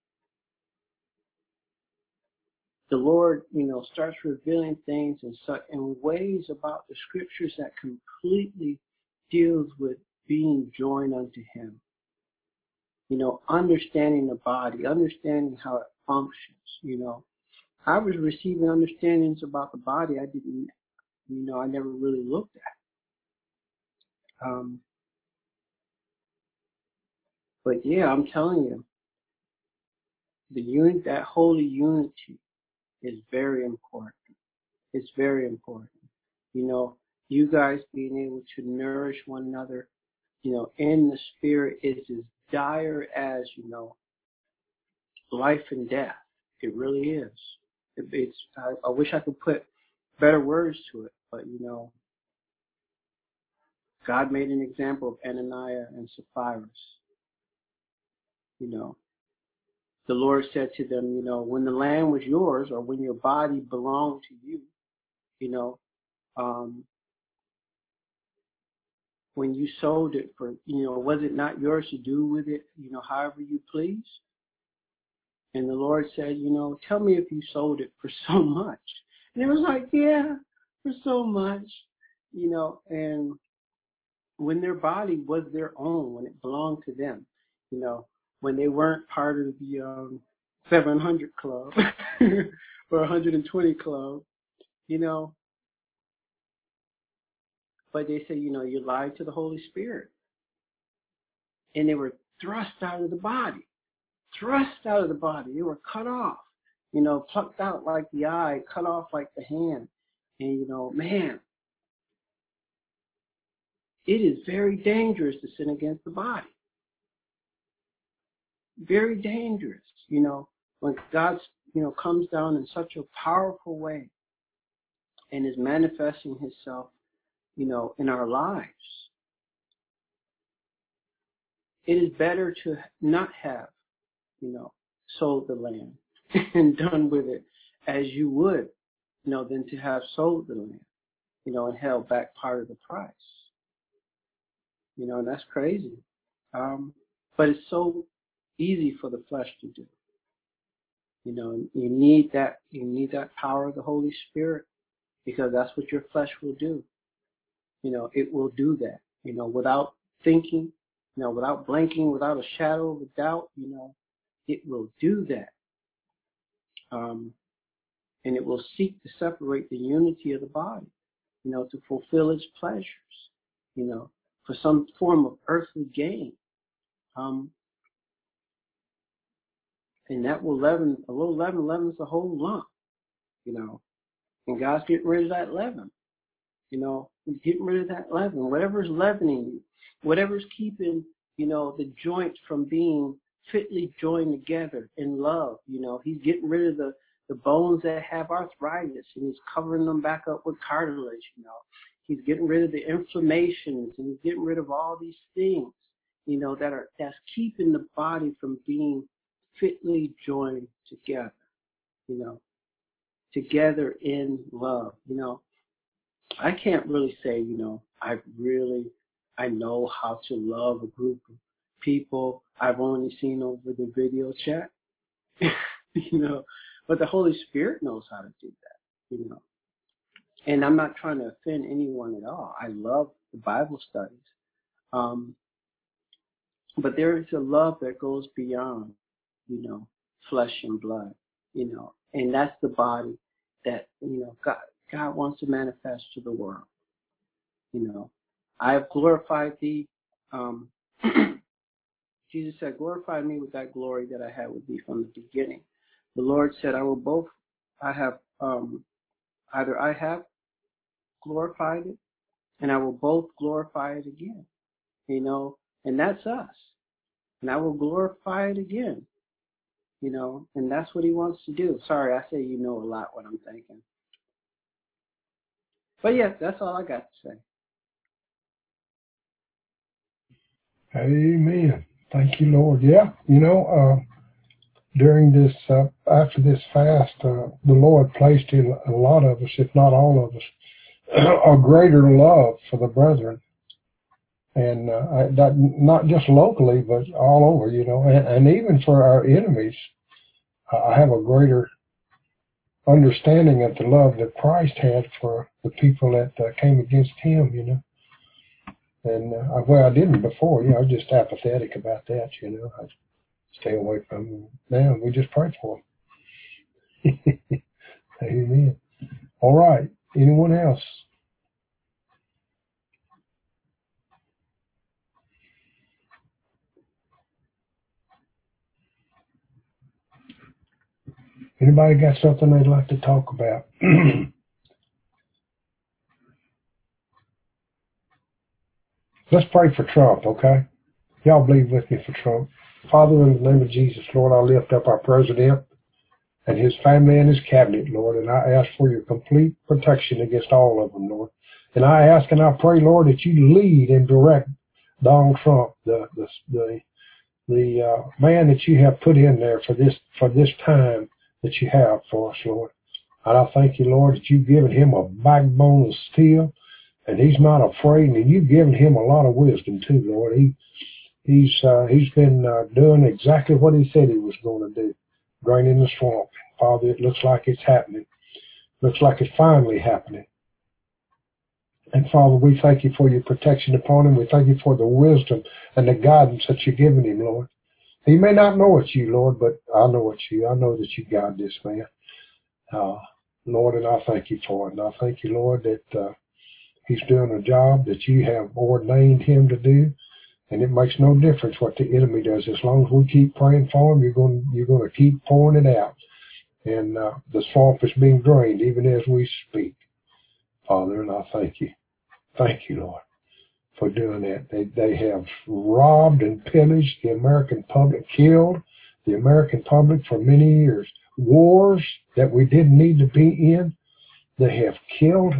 The Lord, you know, starts revealing things in such in ways about the scriptures that completely deals with being joined unto Him. You know, understanding the body, understanding how it functions. You know, I was receiving understandings about the body I didn't, you know, I never really looked at. Um, but yeah, I'm telling you, the unit, that holy unity, is very important. It's very important. You know, you guys being able to nourish one another, you know, in the spirit is as dire as, you know, life and death. It really is. It, it's. I, I wish I could put better words to it, but you know, God made an example of Ananias and Sapphira. You know, the Lord said to them, you know, when the land was yours, or when your body belonged to you, you know, um, when you sold it for, you know, was it not yours to do with it, you know, however you please? And the Lord said, you know, tell me if you sold it for so much. And it was like, yeah, for so much, you know, and when their body was their own, when it belonged to them, you know, when they weren't part of the um, seven hundred club or one hundred twenty club, you know, but they say, you know, you lied to the Holy Spirit. And they were thrust out of the body, thrust out of the body. They were cut off, you know, plucked out like the eye, cut off like the hand. And, you know, man, it is very dangerous to sin against the body. Very dangerous, you know, when God, you know, comes down in such a powerful way and is manifesting Himself, you know, in our lives. It is better to not have, you know, sold the land and done with it as you would, you know, than to have sold the land, you know, and held back part of the price. You know, and that's crazy. Um, but it's so easy for the flesh to do. You know, you need that, you need that power of the Holy Spirit, because that's what your flesh will do. You know, it will do that, you know, without thinking, you know, without blinking, without a shadow of a doubt, you know, it will do that. Um, and it will seek to separate the unity of the body, you know, to fulfill its pleasures, you know, for some form of earthly gain. Um, and that will leaven, a little leaven leavens the whole lump, you know, and God's getting rid of that leaven. You know, He's getting rid of that leaven. Whatever's leavening you, whatever's keeping, you know, the joints from being fitly joined together in love, you know, He's getting rid of the, the bones that have arthritis, and He's covering them back up with cartilage, you know. He's getting rid of the inflammations, and He's getting rid of all these things, you know, that are, that's keeping the body from being fitly joined together, you know, together in love, you know. I can't really say, you know, I really, I know how to love a group of people I've only seen over the video chat, you know, but the Holy Spirit knows how to do that. you know. And I'm not trying to offend anyone at all. I love the Bible studies. Um, but there is a love that goes beyond, you know, flesh and blood, you know, and that's the body that, you know, God, God wants to manifest to the world. You know, I have glorified thee. Um, Jesus said, glorify me with that glory that I had with thee from the beginning. The Lord said, I will both, I have, um, either I have glorified it and I will both glorify it again, you know, and that's us. And I will glorify it again, you know, and that's what he wants to do. Sorry, I say you know a lot what I'm thinking. But yeah, that's all I got to say. Amen. Thank you, Lord. Yeah, you know, uh, during this, uh, after this fast, uh, the Lord placed in a lot of us, if not all of us, a greater love for the brethren. And uh, I, that, not just locally, but all over, you know, and, and even for our enemies, uh, I have a greater understanding of the love that Christ had for the people that uh, came against him, you know. And, uh, well, I didn't before, you know, I was just apathetic about that, you know. I'd stay away from them. Now we just pray for them. Amen. All right. Anyone else? Anybody got something they'd like to talk about? Let's pray for Trump, okay? Y'all believe with me for Trump. Father, in the name of Jesus, Lord, I lift up our president and his family and his cabinet, Lord, and I ask for your complete protection against all of them, Lord. And I ask and I pray, Lord, that you lead and direct Donald Trump, the the the, the uh, man that you have put in there for this for this time that you have for us, Lord. And I thank you, Lord, that you've given him a backbone of steel, and he's not afraid, and you've given him a lot of wisdom too, Lord. He he's uh, he's been uh, doing exactly what he said he was going to do, draining the swamp. Father, it looks like it's happening. Looks like it's finally happening. And Father, we thank you for your protection upon him. We thank you for the wisdom and the guidance that you're giving him, Lord. He may not know it's you, Lord, but I know it's you. I know that you guide this man. Uh, Lord, and I thank you for it. And I thank you, Lord, that uh, he's doing a job that you have ordained him to do. And it makes no difference what the enemy does. As long as we keep praying for him, you're going, you're going to keep pouring it out. And uh, the swamp is being drained even as we speak, Father, and I thank you. Thank you, Lord, for doing that. They, they have robbed and pillaged the American public, killed the American public for many years. Wars that we didn't need to be in, they have killed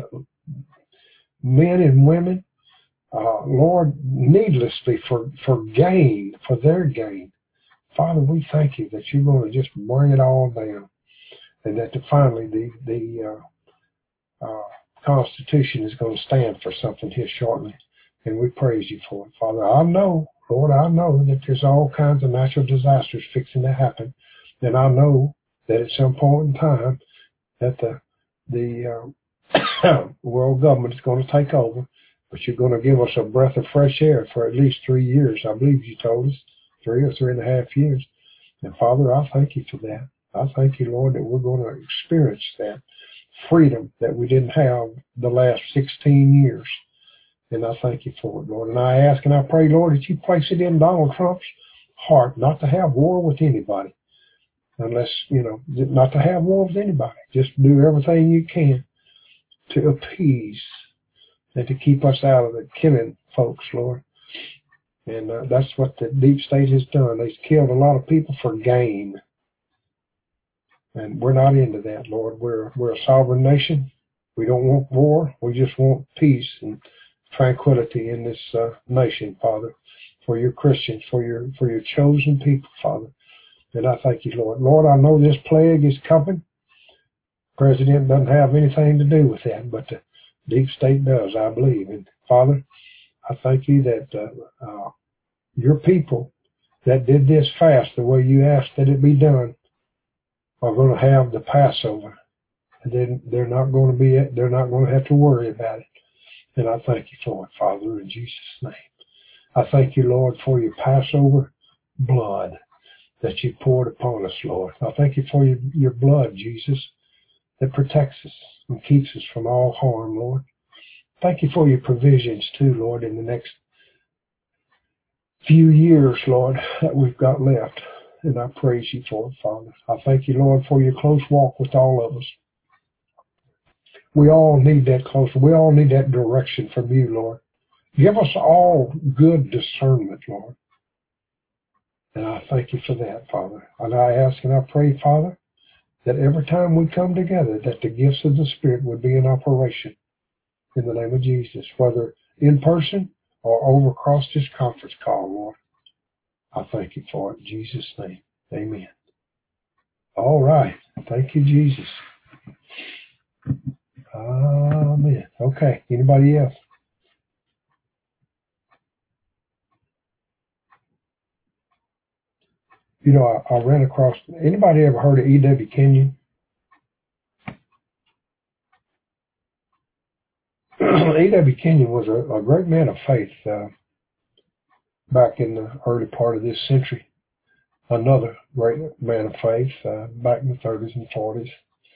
men and women, uh, Lord, needlessly for, for gain, for their gain. Father, we thank you that you're going to just bring it all down, and that the, finally the, the uh, uh, Constitution is going to stand for something here shortly. And we praise you for it, Father. I know, Lord, I know that there's all kinds of natural disasters fixing to happen. And I know that at some point in time that the the uh, world government is going to take over. But you're going to give us a breath of fresh air for at least three years. I believe you told us three or three and a half years. And Father, I thank you for that. I thank you, Lord, that we're going to experience that freedom that we didn't have the last sixteen years. And I thank you for it, Lord. And I ask and I pray, Lord, that you place it in Donald Trump's heart not to have war with anybody. Unless, you know, not to have war with anybody. Just do everything you can to appease and to keep us out of it, killing folks, Lord. And uh, that's what the deep state has done. They've killed a lot of people for gain. And we're not into that, Lord. We're we're a sovereign nation. We don't want war. We just want peace and tranquility in this uh, nation, Father, for your Christians, for your for your chosen people, Father. And I thank you, Lord. Lord, I know this plague is coming. The president doesn't have anything to do with that, but the deep state does, I believe. And Father, I thank you that uh, uh, your people that did this fast the way you asked that it be done are going to have the Passover And then they're not going to be, they're not going to have to worry about it. And I thank you for it, Father, in Jesus' name. I thank you, Lord, for your Passover blood that you poured upon us, Lord. I thank you for your, your blood, Jesus, that protects us and keeps us from all harm, Lord. Thank you for your provisions, too, Lord, in the next few years, Lord, that we've got left. And I praise you for it, Father. I thank you, Lord, for your close walk with all of us. We all need that close. We all need that direction from you, Lord. Give us all good discernment, Lord. And I thank you for that, Father. And I ask and I pray, Father, that every time we come together, that the gifts of the Spirit would be in operation in the name of Jesus, whether in person or over across this conference call, Lord. I thank you for it in Jesus' name. Amen. All right. Thank you, Jesus. Amen. Okay. Anybody else? You know, I, I ran across, anybody ever heard of E W Kenyon? E W Kenyon was a, a great man of faith uh, back in the early part of this century. Another great man of faith uh, back in the thirties and forties.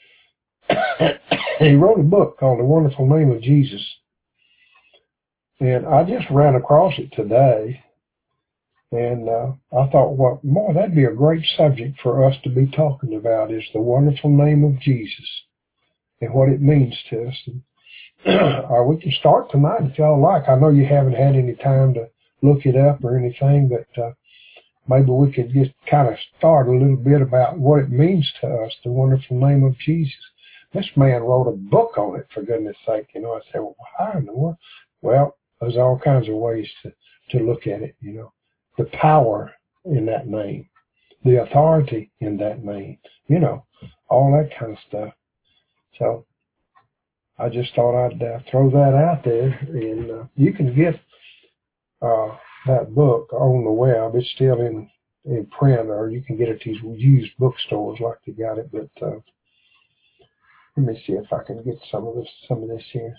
He wrote a book called The Wonderful Name of Jesus. And I just ran across it today. And uh, I thought, well, boy, that'd be a great subject for us to be talking about, is the wonderful name of Jesus and what it means to us. And, or we can start tonight if y'all like. I know you haven't had any time to look it up or anything, but uh, maybe we could just kind of start a little bit about what it means to us, the wonderful name of Jesus. This man wrote a book on it, for goodness sake. You know, I said, well, how in the world? Well, there's all kinds of ways to, to look at it, you know. The power in that name, the authority in that name, you know, all that kind of stuff. So I just thought I'd uh, throw that out there. And uh, you can get uh, that book on the web. It's still in, in print, or you can get it at these used bookstores like they got it. But uh, let me see if I can get some of this, some of this here.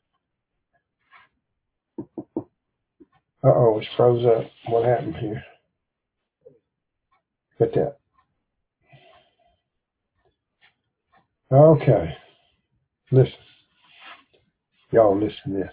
Uh-oh, it's froze up. What happened here? Get that. Okay. Listen. Y'all listen to this.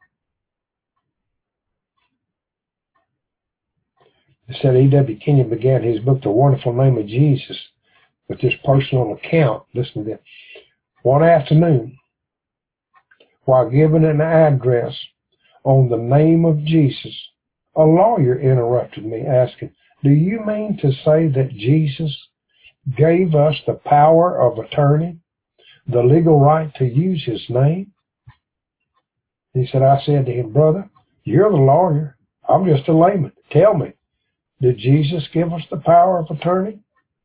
It said E W Kenyon began his book, The Wonderful Name of Jesus, with this personal account. Listen to this. One afternoon, while giving an address on the name of Jesus, a lawyer interrupted me, asking, do you mean to say that Jesus gave us the power of attorney, the legal right to use his name? He said, I said to him, brother, you're the lawyer. I'm just a layman. Tell me, did Jesus give us the power of attorney?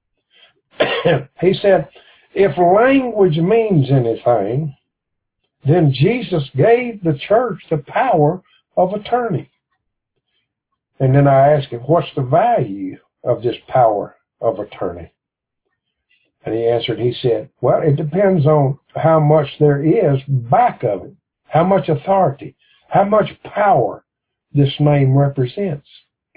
He said, if language means anything, then Jesus gave the church the power of attorney. And then I asked him, what's the value of this power of attorney? And he answered, he said, well, it depends on how much there is back of it, how much authority, how much power this name represents.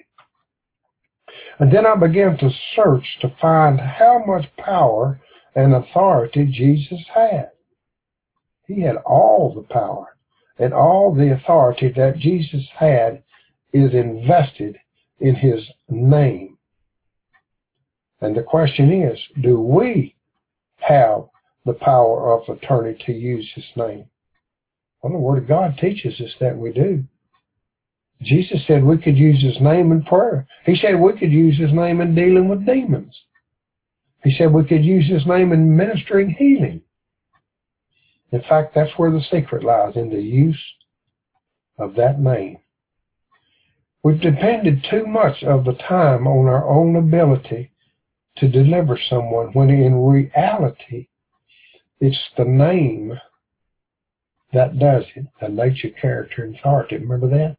And then I began to search to find how much power and authority Jesus had. He had all the power, and all the authority that Jesus had is invested in his name. And the question is, do we have the power of attorney to use his name? Well, the Word of God teaches us that we do. Jesus said we could use his name in prayer. He said we could use his name in dealing with demons. He said we could use his name in ministering healing. In fact, that's where the secret lies, in the use of that name. We've depended too much of the time on our own ability to deliver someone, when in reality, it's the name that does it, the nature, character, and authority. Remember that?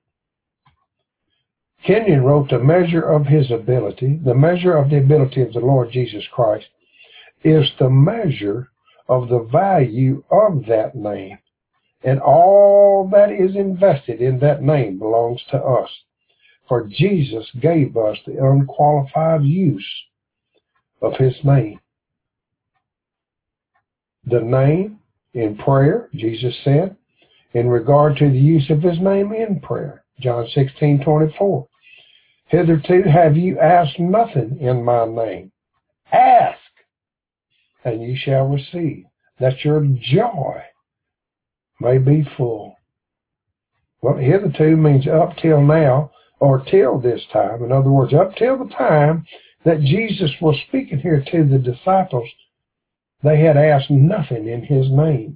Kenyon wrote, the measure of his ability, the measure of the ability of the Lord Jesus Christ, is the measure of the value of that name. And all that is invested in that name belongs to us. For Jesus gave us the unqualified use of his name. The name in prayer, Jesus said, in regard to the use of his name in prayer. John sixteen twenty-four. Hitherto have you asked nothing in my name. Ask, and you shall receive, that your joy may be full. Well, hitherto means up till now, or till this time. In other words, up till the time that Jesus was speaking here to the disciples, they had asked nothing in his name.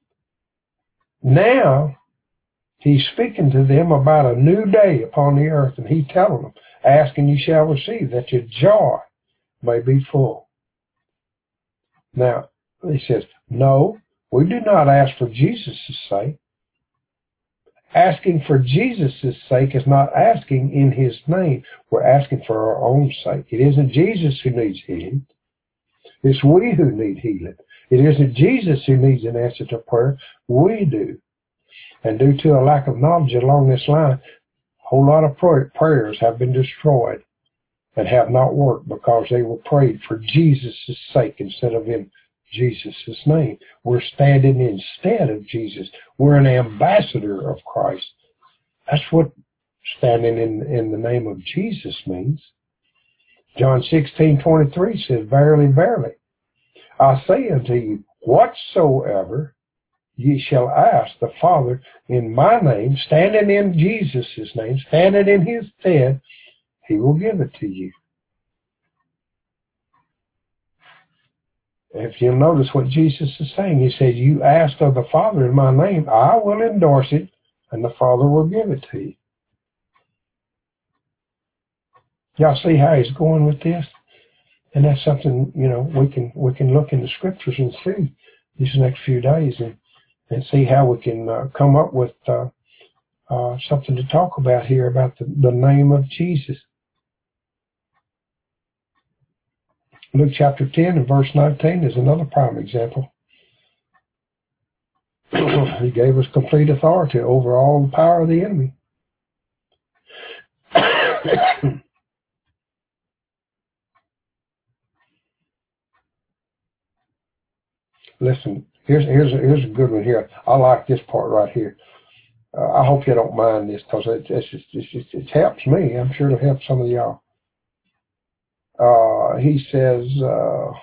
Now, he's speaking to them about a new day upon the earth, and he's telling them, ask and you shall receive, that your joy may be full. Now, he says, no, we do not ask for Jesus' sake. Asking for Jesus' sake is not asking in his name. We're asking for our own sake. It isn't Jesus who needs healing. It's we who need healing. It isn't Jesus who needs an answer to prayer. We do. And due to a lack of knowledge along this line, a whole lot of prayers have been destroyed and have not worked because they were prayed for Jesus' sake instead of in Jesus' name. We're standing instead of Jesus. We're an ambassador of Christ. That's what standing in, in the name of Jesus means. John sixteen twenty-three says, verily, verily, I say unto you, whatsoever ye shall ask the Father in my name, standing in Jesus' name, standing in his stead, he will give it to you. If you'll notice what Jesus is saying, he says, you ask of the Father in my name, I will endorse it, and the Father will give it to you. Y'all see how he's going with this? And that's something, you know, we can we can look in the scriptures and see these next few days and, and see how we can uh, come up with uh, uh, something to talk about here about the, the name of Jesus. Luke chapter ten and verse nineteen is another prime example. He gave us complete authority over all the power of the enemy. Listen, here's here's a, here's a good one here. I like this part right here. Uh, I hope you don't mind this because it, it's just, it's just, it helps me. I'm sure it'll help some of y'all. Uh, he says, uh,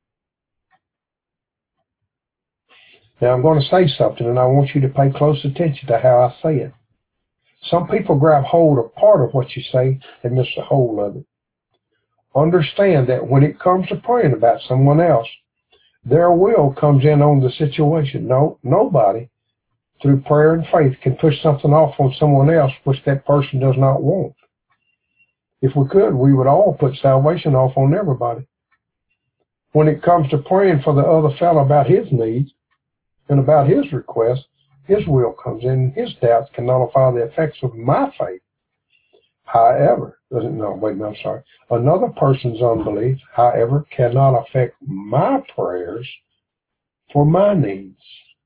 now I'm going to say something and I want you to pay close attention to how I say it. Some people grab hold of part of what you say and miss the whole of it. Understand that when it comes to praying about someone else, their will comes in on the situation. No, nobody, through prayer and faith, can push something off on someone else which that person does not want. If we could, we would all put salvation off on everybody. When it comes to praying for the other fellow about his needs and about his requests, his will comes in. His doubts can nullify the effects of my faith. However, no, wait a minute, I'm sorry. Another person's unbelief, however, cannot affect my prayers for my needs.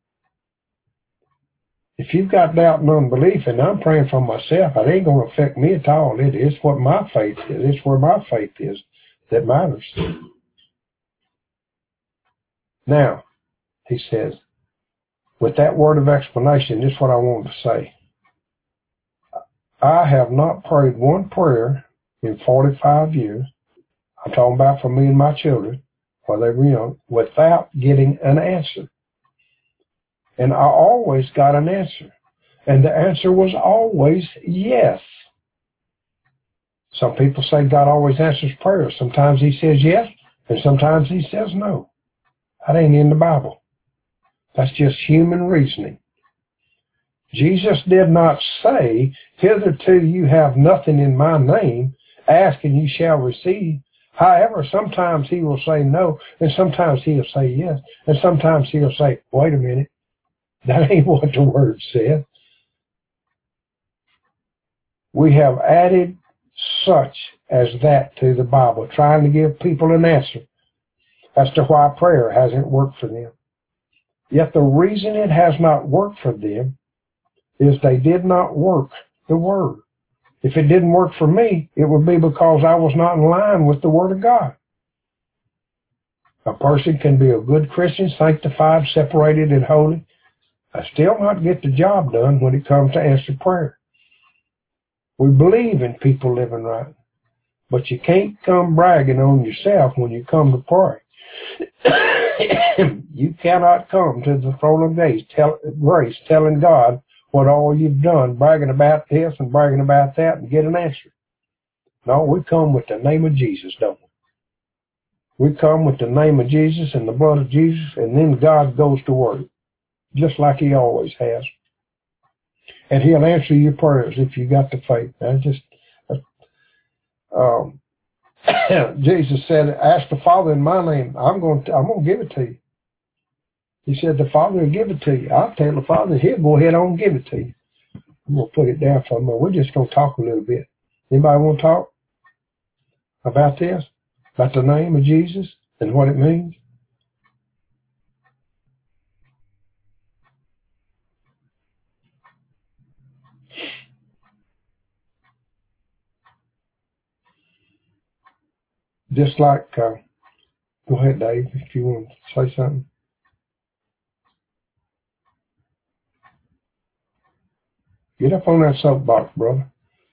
If you've got doubt and unbelief and I'm praying for myself, it ain't going to affect me at all. It is what my faith is. It's where my faith is that matters. Now, he says, with that word of explanation, this is what I want to say. I have not prayed one prayer in forty-five years. I'm talking about for me and my children while they were young, without getting an answer. And I always got an answer. And the answer was always yes. Some people say God always answers prayers. Sometimes he says yes, and sometimes he says no. That ain't in the Bible. That's just human reasoning. Jesus did not say, hitherto you have nothing in my name, ask and you shall receive. However, sometimes he will say no, and sometimes he'll say yes, and sometimes he'll say, wait a minute, that ain't what the word said. We have added such as that to the Bible, trying to give people an answer as to why prayer hasn't worked for them. Yet the reason it has not worked for them is they did not work the Word. If it didn't work for me, it would be because I was not in line with the Word of God. A person can be a good Christian, sanctified, separated, and holy, and still not get the job done when it comes to answered prayer. We believe in people living right, but you can't come bragging on yourself when you come to pray. You cannot come to the throne of grace, tell, grace telling God what all you've done, bragging about this and bragging about that, and get an answer. No, we come with the name of Jesus, don't we? We come with the name of Jesus and the blood of Jesus, and then God goes to work, just like he always has. And he'll answer your prayers if you got the faith. I just, um, Jesus said, ask the Father in my name. I'm going to, I'm going to give it to you. He said, the Father will give it to you. I'll tell the Father, he'll go ahead on and give it to you. I'm going to put it down for a moment. We're just going to talk a little bit. Anybody want to talk about this? About the name of Jesus and what it means? Just like, uh, go ahead, Dave, if you want to say something. Get up on that soapbox, brother.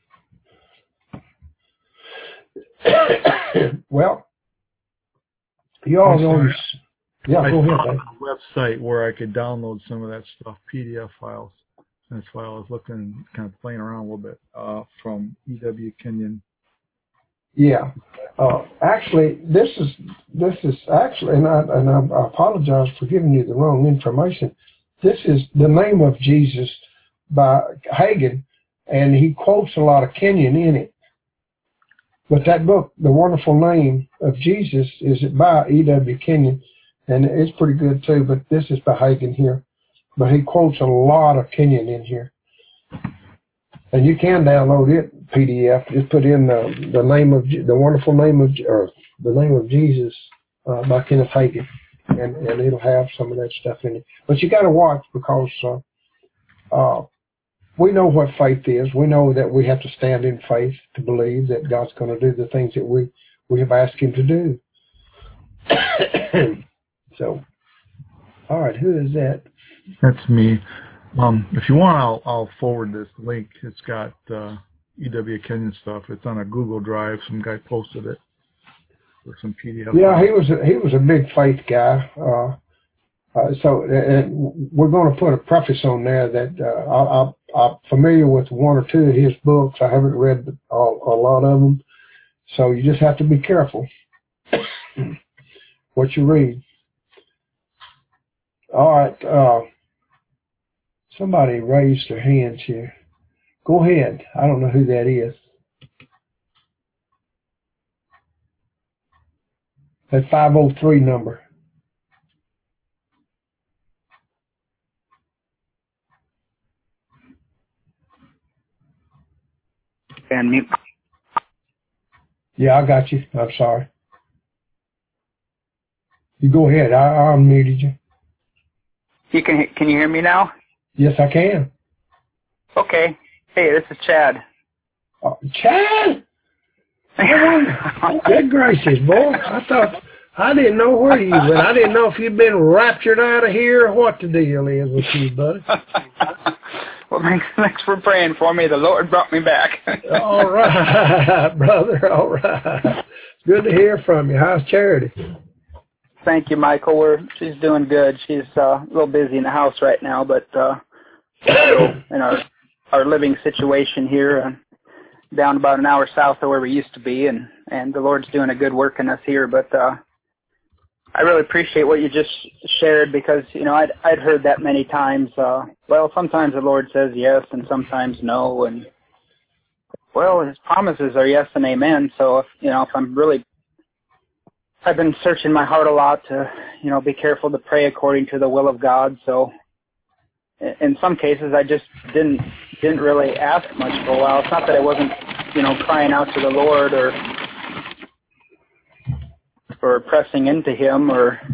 Well, you all know this. Yeah, I go ahead, found Dave. a website where I could download some of that stuff, P D F files. That's why I was looking, kind of playing around a little bit, uh, from E W Kenyon. Yeah. Uh, actually, this is, this is actually, and I, and I apologize for giving you the wrong information. This is the name of Jesus by Hagin, and he quotes a lot of Kenyon in it. But that book, The Wonderful Name of Jesus, is by E W Kenyon, and it's pretty good too, but this is by Hagin here. But he quotes a lot of Kenyon in here. And you can download it, P D F. Just put in the, the name of, the wonderful name of, or the name of Jesus uh, by Kenneth Hagin, and, and it'll have some of that stuff in it. But you got to watch because uh, uh, we know what faith is. We know that we have to stand in faith to believe that God's going to do the things that we, we have asked him to do. So, all right, who is that? That's me. Um, if you want, I'll, I'll forward this link. It's got uh, E W Kenyon stuff. It's on a Google Drive. Some guy posted it with some P D F. Yeah, he was a, he was a big faith guy. Uh, uh, so uh, we're going to put a preface on there that uh, I, I, I'm familiar with one or two of his books. I haven't read a, a lot of them, so you just have to be careful what you read. All right. Uh, somebody raised their hands here. Go ahead. I don't know who that is. That five oh three number. And mute. Yeah, I got you. I'm sorry. You go ahead. I, I unmuted you. You can can you hear me now? Yes, I can. Okay. Hey, this is Chad. Uh, Chad? Good gracious, boy. I thought, I didn't know where you went. I didn't know if you'd been raptured out of here or what the deal is with you, buddy. Well, thanks, thanks for praying for me. The Lord brought me back. All right, brother. All right. Good to hear from you. How's Charity? Thank you, Michael. We're she's doing good. She's uh, a little busy in the house right now, but uh, in our our living situation here, uh, down about an hour south of where we used to be, and and the Lord's doing a good work in us here. But uh, I really appreciate what you just shared, because you know I'd I'd heard that many times. Uh, well, sometimes the Lord says yes, and sometimes no, and well, His promises are yes and amen. So if you know if I'm really I've been searching my heart a lot to, you know, be careful to pray according to the will of God. So in some cases, I just didn't didn't really ask much for a while. It's not that I wasn't, you know, crying out to the Lord or or pressing into Him or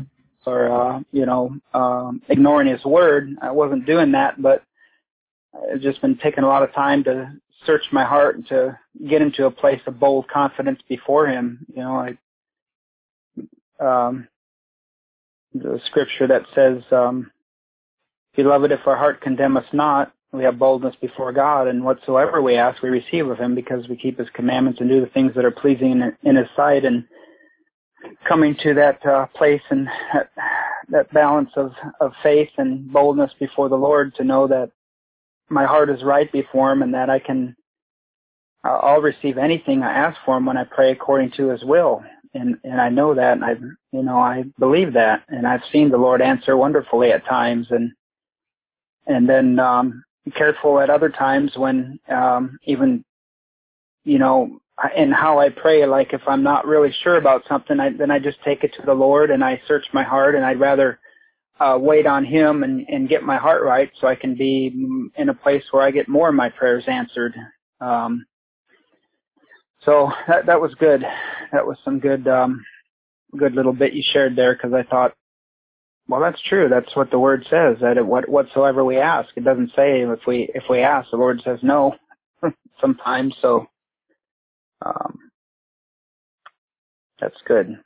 or, uh, you know, um, ignoring his word. I wasn't doing that, but I've just been taking a lot of time to search my heart and to get into a place of bold confidence before him. You know, I, um, the scripture that says, um, Beloved, if our heart condemn us not, we have boldness before God, and whatsoever we ask, we receive of him, because we keep his commandments and do the things that are pleasing in, in his sight. And coming to that uh, place and that, that balance of, of faith and boldness before the Lord, to know that my heart is right before him, and that I can, uh, I'll receive anything I ask for him when I pray according to his will. And, and I know that, and I, you know, I believe that, and I've seen the Lord answer wonderfully at times, and, and then, um, careful at other times when, um, even, you know, and how I pray, like if I'm not really sure about something, I, then I just take it to the Lord and I search my heart, and I'd rather uh, wait on him and, and get my heart right, so I can be in a place where I get more of my prayers answered. Um, so that, that was good. That was some good, um, good little bit you shared there, because I thought, well, that's true. That's what the word says, that it, what, whatsoever we ask. It doesn't say if we, if we ask, the Lord says no sometimes. So, um, that's good.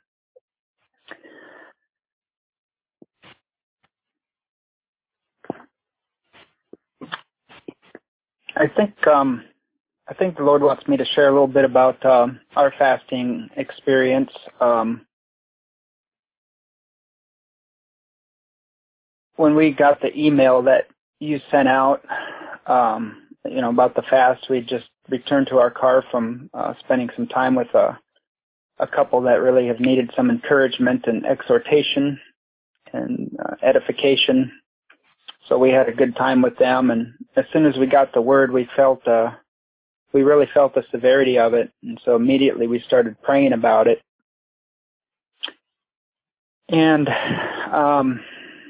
I think, um, I think the Lord wants me to share a little bit about, um, our fasting experience. Um, when we got the email that you sent out, um, you know, about the fast, we just returned to our car from uh, spending some time with a, a couple that really have needed some encouragement and exhortation and uh, edification. So we had a good time with them, and as soon as we got the word, we felt, uh, we really felt the severity of it, and so immediately we started praying about it. And um,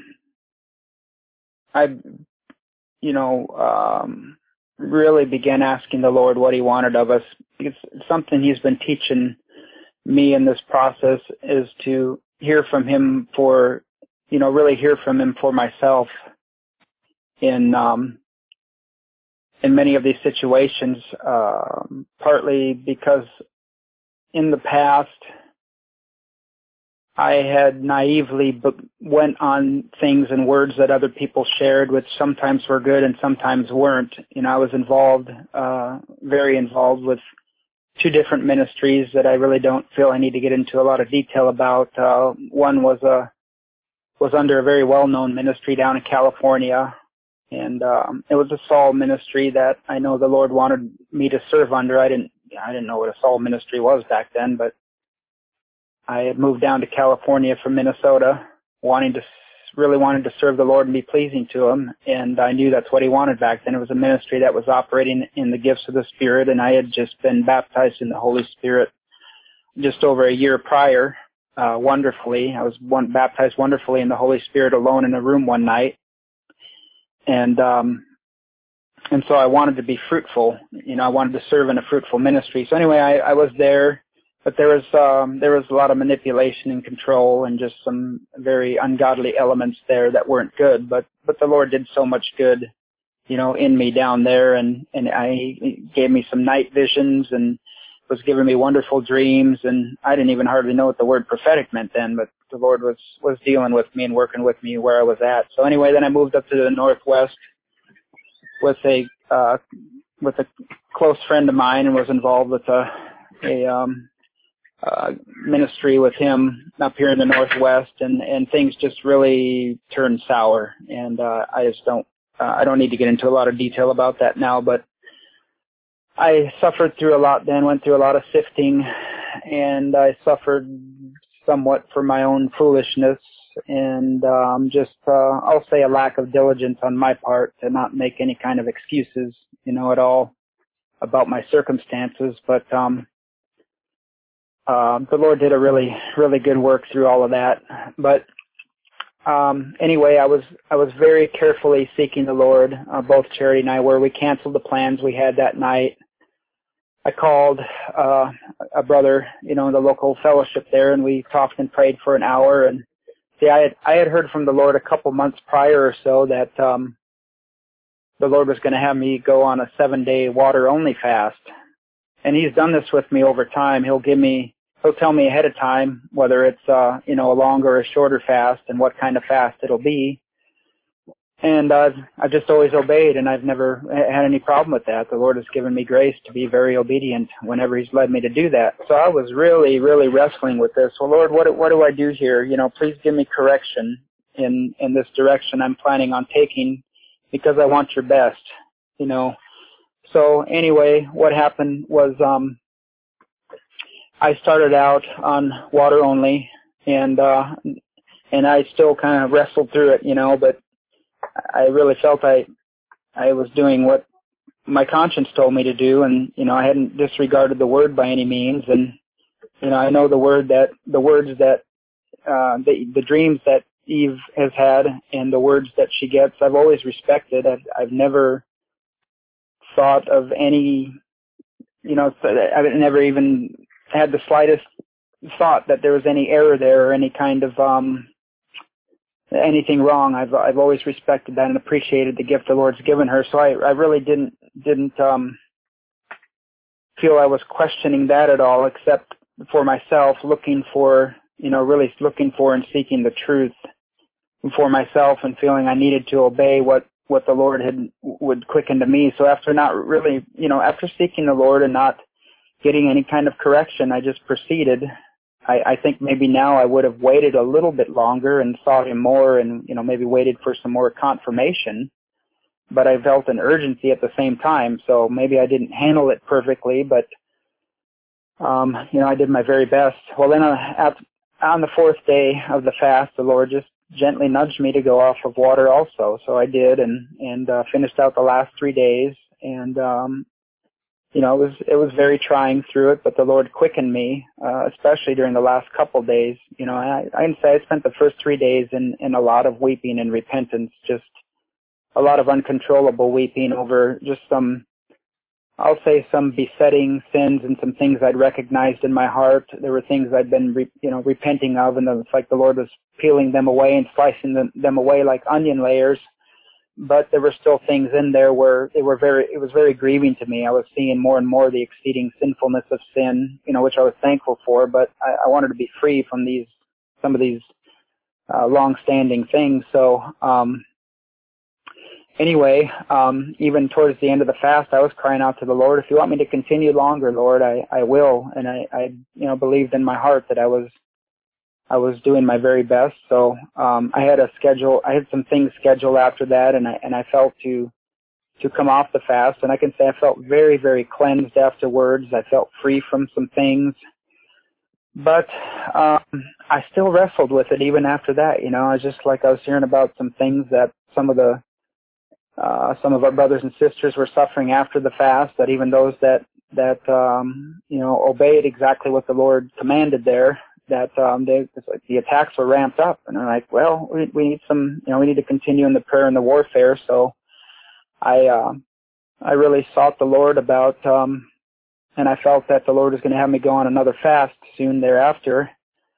I, you know, um, really began asking the Lord what he wanted of us. It's something he's been teaching me in this process, is to hear from him for, you know, really hear from him for myself in, um, in many of these situations, um, partly because in the past I had naively b- went on things and words that other people shared, which sometimes were good and sometimes weren't. You know, I was involved, uh, very involved with two different ministries that I really don't feel I need to get into a lot of detail about. Uh, one was a, was under a very well-known ministry down in California, and um, it was a Saul ministry that I know the Lord wanted me to serve under. I didn't, I didn't know what a Saul ministry was back then, but I had moved down to California from Minnesota, wanting to, really wanted to serve the Lord and be pleasing to him, and I knew that's what he wanted back then. It was a ministry that was operating in the gifts of the Spirit, and I had just been baptized in the Holy Spirit just over a year prior, uh, wonderfully. I was one, baptized wonderfully in the Holy Spirit alone in a room one night, and um, and so I wanted to be fruitful. You know, I wanted to serve in a fruitful ministry. So anyway, I, I was there. But there was um, there was a lot of manipulation and control, and just some very ungodly elements there that weren't good. But but the Lord did so much good, you know, in me down there, and and I he gave me some night visions and was giving me wonderful dreams, and I didn't even hardly know what the word prophetic meant then. But the Lord was was dealing with me and working with me where I was at. So anyway, then I moved up to the Northwest with a uh, with a close friend of mine, and was involved with a a um, Uh, ministry with him up here in the Northwest, and, and things just really turned sour. And, uh, I just don't, uh, I don't need to get into a lot of detail about that now, but I suffered through a lot then, went through a lot of sifting, and I suffered somewhat for my own foolishness and, um, just, uh, I'll say a lack of diligence on my part to not make any kind of excuses, you know, at all about my circumstances. But, um, Uh, the Lord did a really, really good work through all of that. But um, anyway, I was I was very carefully seeking the Lord. Uh, both Charity and I were. We canceled the plans we had that night. I called uh, a brother, you know, in the local fellowship there, and we talked and prayed for an hour. And see, I had, I had heard from the Lord a couple months prior or so that um, the Lord was going to have me go on a seven-day water-only fast. And he's done this with me over time. He'll give me, he'll tell me ahead of time whether it's, uh, you know, a longer or a shorter fast and what kind of fast it'll be. And uh, I've just always obeyed, and I've never had any problem with that. The Lord has given me grace to be very obedient whenever he's led me to do that. So I was really, really wrestling with this. Well, Lord, what, what do I do here? You know, please give me correction in, in this direction I'm planning on taking, because I want your best, you know. So anyway, what happened was um, I started out on water only, and uh, and I still kind of wrestled through it, you know, but I really felt I I was doing what my conscience told me to do, and you know, I hadn't disregarded the word by any means, and you know, I know the word that the words that uh, the the dreams that Eve has had and the words that she gets, I've always respected. I've I've never thought of any, you know, I've never even had the slightest thought that there was any error there or any kind of um anything wrong. I've I've always respected that and appreciated the gift the Lord's given her. So I I really didn't didn't um feel I was questioning that at all, except for myself, looking for, you know, really looking for and seeking the truth for myself, and feeling I needed to obey what what the Lord had would quicken to me. So after not really, you know, after seeking the Lord and not getting any kind of correction, I just proceeded. I, I think maybe now I would have waited a little bit longer and sought him more, and, you know, maybe waited for some more confirmation, but I felt an urgency at the same time. So maybe I didn't handle it perfectly, but, um, you know, I did my very best. Well, then uh, at, on the fourth day of the fast, the Lord just gently nudged me to go off of water also. So I did, and, and, uh, finished out the last three days. And, um, you know, it was, it was very trying through it, but the Lord quickened me, uh, especially during the last couple days. You know, I, I can say I spent the first three days in, in a lot of weeping and repentance, just a lot of uncontrollable weeping over just some, I'll say some besetting sins and some things I'd recognized in my heart. There were things I'd been, re, you know, repenting of, and it's like the Lord was peeling them away and slicing them, them away like onion layers. But there were still things in there where it were very, it was very grieving to me. I was seeing more and more the exceeding sinfulness of sin, you know, which I was thankful for, but I, I wanted to be free from these, some of these, uh, long-standing things. So, um, Anyway, um, even towards the end of the fast, I was crying out to the Lord, if you want me to continue longer, Lord, I, I will. And I, I, you know, believed in my heart that I was, I was doing my very best. So, um, I had a schedule, I had some things scheduled after that, and I, and I felt to, to come off the fast. And I can say I felt very, very cleansed afterwards. I felt free from some things. But, um, I still wrestled with it even after that. You know, I was just like, I was hearing about some things that some of the, Uh, some of our brothers and sisters were suffering after the fast, that even those that, that, um, you know, obeyed exactly what the Lord commanded there, that, um, they, it's like the attacks were ramped up. And I'm like, well, we, we need some, you know, we need to continue in the prayer and the warfare. So I, uh, I really sought the Lord about, um, and I felt that the Lord was going to have me go on another fast soon thereafter.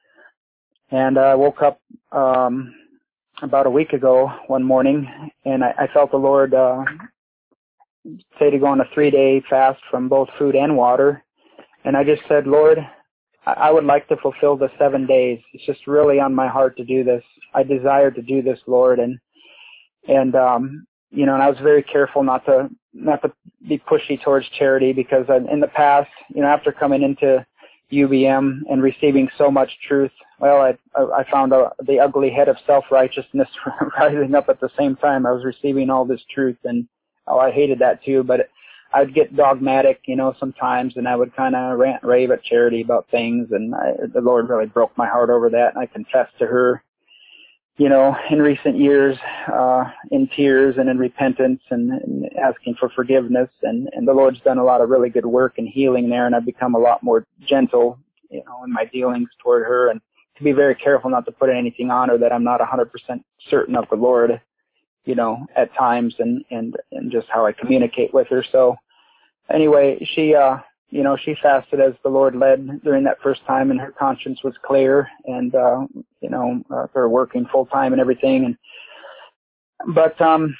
And I woke up, um, about a week ago one morning, and I, I felt the Lord uh, say to go on a three-day fast from both food and water. And I just said, Lord, I, I would like to fulfill the seven days. It's just really on my heart to do this. I desire to do this, Lord. And, and um, you know, and I was very careful not to not to be pushy towards charity, because in the past, you know, after coming into U B M and receiving so much truth, well, I I found a, the ugly head of self-righteousness rising up at the same time. I was receiving all this truth, and oh, I hated that too. But I'd get dogmatic, you know, sometimes, and I would kind of rant, rave at Charity about things, and I, the Lord really broke my heart over that. And I confessed to her, you know, in recent years, uh, in tears and in repentance, and, and asking for forgiveness. And, and the Lord's done a lot of really good work and healing there, and I've become a lot more gentle, you know, in my dealings toward her, and to be very careful not to put anything on her that I'm not one hundred percent certain of the Lord, you know, at times, and, and, and just how I communicate with her. So anyway, she, uh, you know, she fasted as the Lord led during that first time, and her conscience was clear, and uh, you know, uh, her working full time and everything. And but um,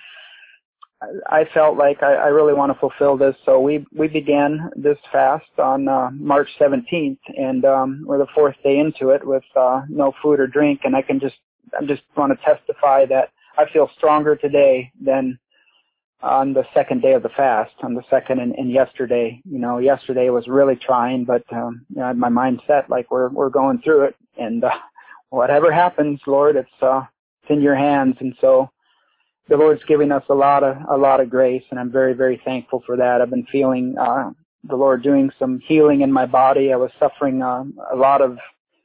I felt like I, I really want to fulfill this, so we we began this fast on uh, March seventeenth, and um, we're the fourth day into it with uh, no food or drink, and I can just I just want to testify that I feel stronger today than on the second day of the fast, on the second and, and yesterday. You know, yesterday was really trying, but um, you know, I had my mind set like we're we're going through it, and uh, whatever happens, Lord, it's uh, it's in your hands, and so. The Lord's giving us a lot of a lot of grace, and I'm very, very thankful for that. I've been feeling uh, the Lord doing some healing in my body. I was suffering uh, a lot of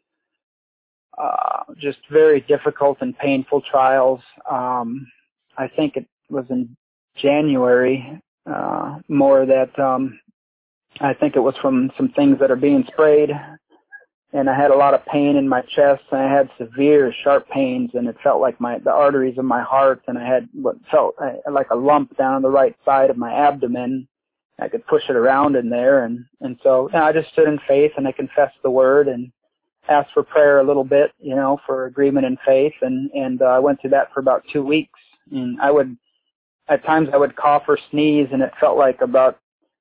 uh, just very difficult and painful trials. Um, I think it was in January uh, more that um, I think it was from some things that are being sprayed. And I had a lot of pain in my chest, and I had severe, sharp pains, and it felt like my the arteries of my heart, and I had what felt like a lump down the right side of my abdomen. I could push it around in there, and and so you know, I just stood in faith, and I confessed the word, and asked for prayer a little bit, you know, for agreement in faith, and and uh, I went through that for about two weeks. And I would, at times, I would cough or sneeze, and it felt like about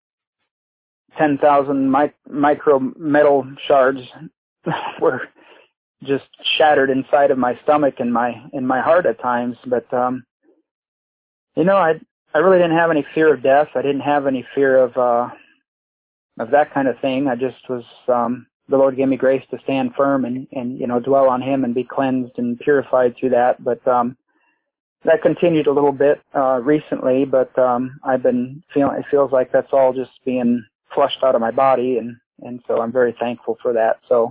ten thousand mic- micro metal shards were just shattered inside of my stomach and my in my heart at times. But um you know, I I really didn't have any fear of death. I didn't have any fear of uh of that kind of thing. I just was um the Lord gave me grace to stand firm and, and you know, dwell on him and be cleansed and purified through that. But um that continued a little bit uh recently, but um I've been feeling it feels like that's all just being flushed out of my body, and and so I'm very thankful for that. So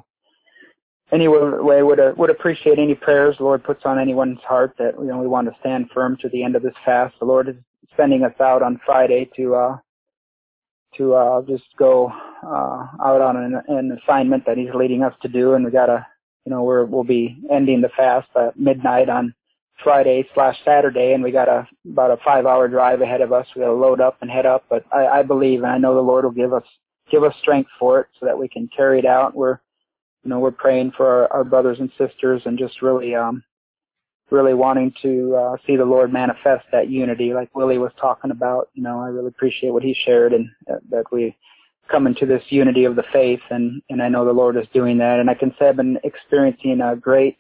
anyway, would uh, would appreciate any prayers the Lord puts on anyone's heart that, you know, we want to stand firm to the end of this fast. The Lord is sending us out on Friday to uh to uh just go uh out on an, an assignment that he's leading us to do, and we gotta, you know, we're we'll be ending the fast at midnight on Friday slash Saturday, and we got a about a five hour drive ahead of us. We gotta load up and head up, but I, I believe and I know the Lord will give us give us strength for it so that we can carry it out. We're You know, we're praying for our, our brothers and sisters, and just really, um, really wanting to uh, see the Lord manifest that unity, like Willie was talking about. You know, I really appreciate what he shared, and uh, that we come into this unity of the faith, and, and I know the Lord is doing that. And I can say I've been experiencing a great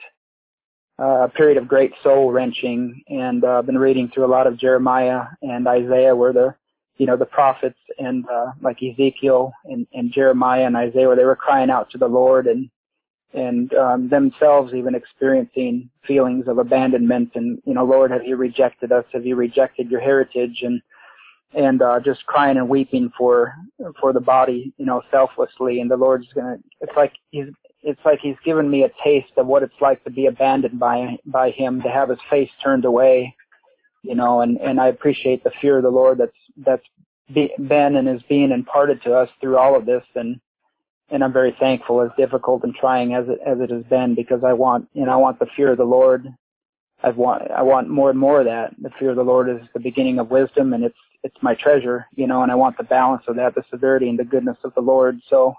uh, period of great soul wrenching, and uh, I've been reading through a lot of Jeremiah and Isaiah, where the you know, the prophets and uh, like Ezekiel and, and Jeremiah and Isaiah, where they were crying out to the Lord, and and um, themselves even experiencing feelings of abandonment, and, you know, Lord, have you rejected us? Have you rejected your heritage? And and uh, just crying and weeping for for the body, you know, selflessly. And the Lord's gonna. It's like he's it's like he's given me a taste of what it's like to be abandoned by by him, to have his face turned away. You know, and, and I appreciate the fear of the Lord that's that's be, been and is being imparted to us through all of this, and and I'm very thankful, as difficult and trying as it as it has been, because I want you know I want the fear of the Lord. I want I want more and more of that. The fear of the Lord is the beginning of wisdom, and it's it's my treasure, you know, and I want the balance of that, the severity and the goodness of the Lord. So,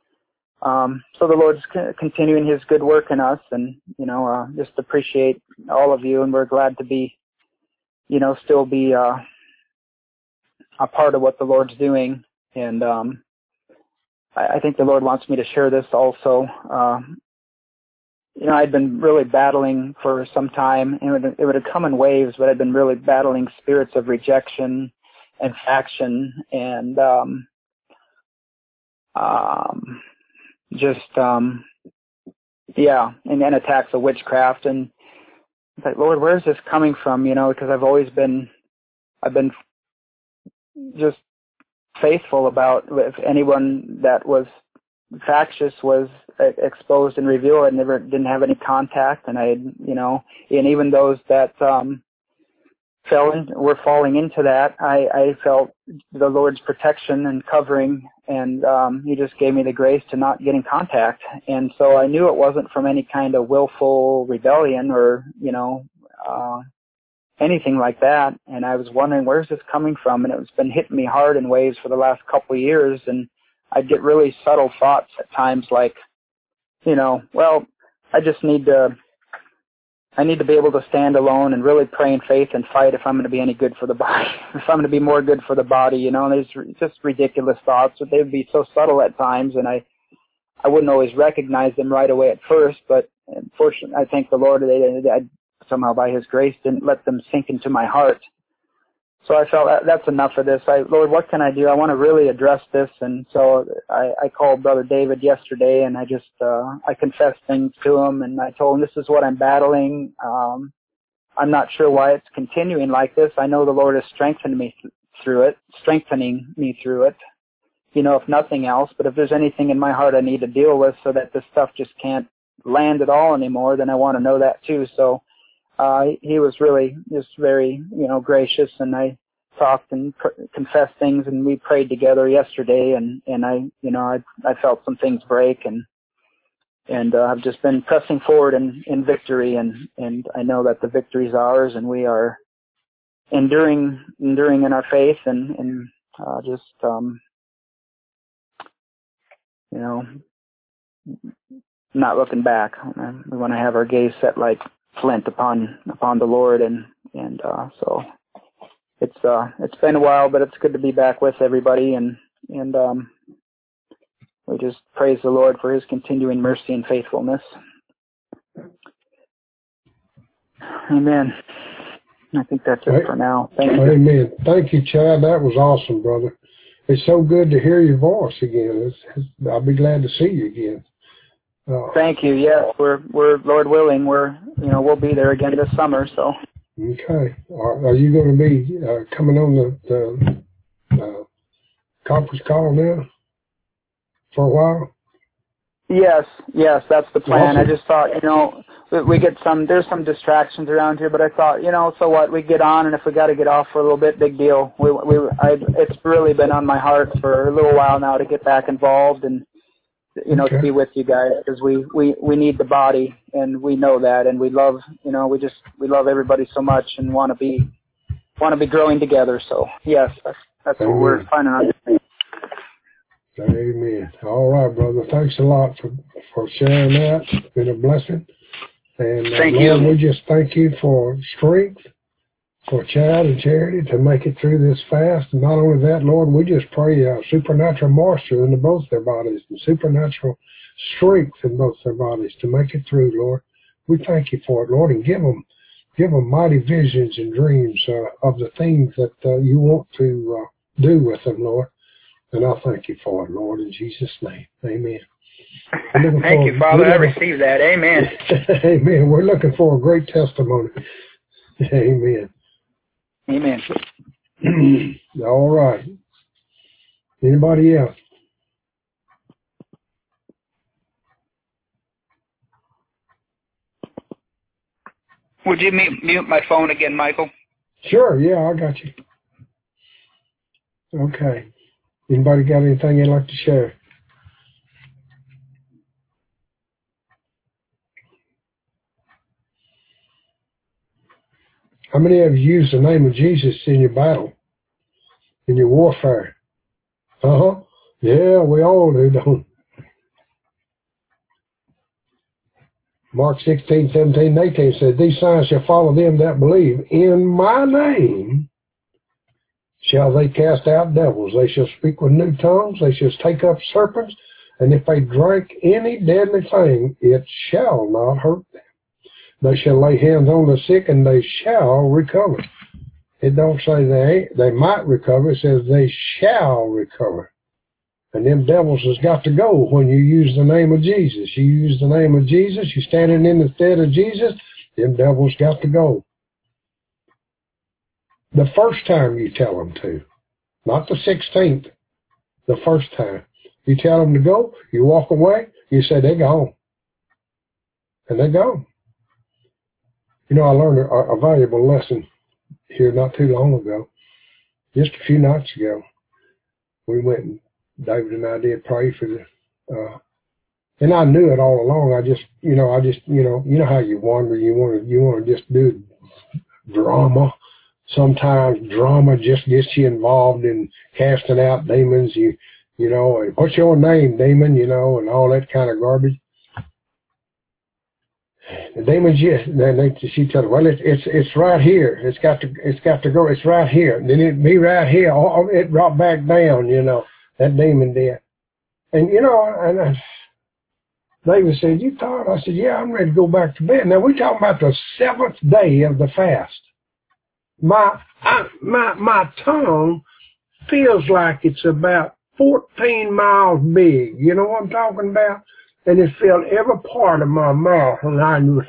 um, so the Lord's c- continuing His good work in us, and you know, uh, just appreciate all of you, and we're glad to be. you know, still be uh, a part of what the Lord's doing. And um, I, I think the Lord wants me to share this also. Uh, you know, I'd been really battling for some time, and it would, it would have come in waves, but I'd been really battling spirits of rejection and faction, and um, um, just, um, yeah, and then attacks of witchcraft. And it's like, Lord, where's this coming from? You know, because I've always been, I've been just faithful about if anyone that was factious was exposed and revealed. I never didn't have any contact, and I, you know, and even those that um, fell in, were falling into that, I, I felt the Lord's protection and covering, and um, He just gave me the grace to not get in contact. And so I knew it wasn't from any kind of willful rebellion or, you know, uh, anything like that. And I was wondering, where's this coming from? And it's been hitting me hard in waves for the last couple of years. And I'd get really subtle thoughts at times like, you know, well, I just need to, I need to be able to stand alone and really pray in faith and fight if I'm going to be any good for the body, if I'm going to be more good for the body, you know, and there's just ridiculous thoughts, but they would be so subtle at times, and I, I wouldn't always recognize them right away at first, but unfortunately, I thank the Lord that I somehow by His grace didn't let them sink into my heart. So I felt that that's enough of this. I, Lord, what can I do? I want to really address this. And so I, I called Brother David yesterday, and I just, uh, I confessed things to him, and I told him this is what I'm battling. Um, I'm not sure why it's continuing like this. I know the Lord has strengthened me th- through it, strengthening me through it, you know, if nothing else. But if there's anything in my heart I need to deal with so that this stuff just can't land at all anymore, then I want to know that too. So Uh, he was really just very, you know, gracious, and I talked and pr- confessed things, and we prayed together yesterday, and, and I, you know, I, I felt some things break, and, and, uh, I've just been pressing forward in, in victory, and, and I know that the victory is ours, and we are enduring, enduring in our faith, and, and, uh, just, um, you know, not looking back. We want to have our gaze set like flint upon upon the Lord, and and uh, so it's uh it's been a while, but it's good to be back with everybody, and and um, we just praise the Lord for His continuing mercy and faithfulness. Amen. I think that's it for now. Thank you. Amen. Thank you, Chad. That was awesome, brother. It's so good to hear your voice again. It's, it's, I'll be glad to see you again. Uh, Thank you. Yes, we're we're Lord willing, we're you know we'll be there again this summer. So. Okay. Are, are you going to be uh, coming on the, the uh, conference call now for a while? Yes, yes, that's the plan. Awesome. I just thought, you know, we, we get some, there's some distractions around here, but I thought, you know, so what, we get on, and if we got to get off for a little bit, big deal. We, we, I, it's really been on my heart for a little while now to get back involved and, you know, okay. to be with you guys, because we, we, we need the body, and we know that, and we love, you know, we just, we love everybody so much and want to be, want to be growing together. So, yes, that's, that's what we're planning on doing. Amen. All right, brother. Thanks a lot for, for sharing that. It's been a blessing. And uh, thank Lord, you. we just thank you for strength for Chad and Charity to make it through this fast. And not only that, Lord, we just pray uh, supernatural moisture into both their bodies and supernatural strength in both their bodies to make it through, Lord. We thank you for it, Lord, and give them, give them mighty visions and dreams uh, of the things that uh, you want to uh, do with them, Lord. And I thank you for it, Lord, in Jesus' name. Amen. Thank for, you, Father. I receive that. Amen. Amen. We're looking for a great testimony. Amen. Amen. All right. Anybody else? Would you mute, mute my phone again, Michael? Sure. Yeah, I got you. Okay. Anybody got anything you'd like to share? How many of you use the name of Jesus in your battle, in your warfare? Uh-huh. Yeah, we all do, don't we? Mark sixteen, seventeen, eighteen says, these signs shall follow them that believe. In my name shall they cast out devils. They shall speak with new tongues. They shall take up serpents. And if they drink any deadly thing, it shall not hurt them. They shall lay hands on the sick, and they shall recover. It don't say they they might recover. It says they shall recover. And them devils has got to go when you use the name of Jesus. You use the name of Jesus, you're standing in the stead of Jesus, them devils got to go. The first time you tell them to, not the sixteenth, the first time. You tell them to go, you walk away, you say they're gone. And they're gone. You know, I learned a, a valuable lesson here not too long ago, just a few nights ago. We went and David and I did pray for the, uh, and I knew it all along. I just, you know, I just, you know, you know how you wander, you want to, you want to just do drama. Sometimes drama just gets you involved in casting out demons. You, you know, and what's your name, demon, you know, and all that kind of garbage. The demon's yes, then they, she told her, well, it's it's it's right here. It's got to it's got to go. It's right here. And then it be right here. Oh, it dropped back down, you know. That demon did. And you know, and uh, David said, "You tired?" I said, "Yeah, I'm ready to go back to bed." Now we're talking about the seventh day of the fast. My I, my my tongue feels like it's about fourteen miles big. You know what I'm talking about? And it filled every part of my mouth, and I was,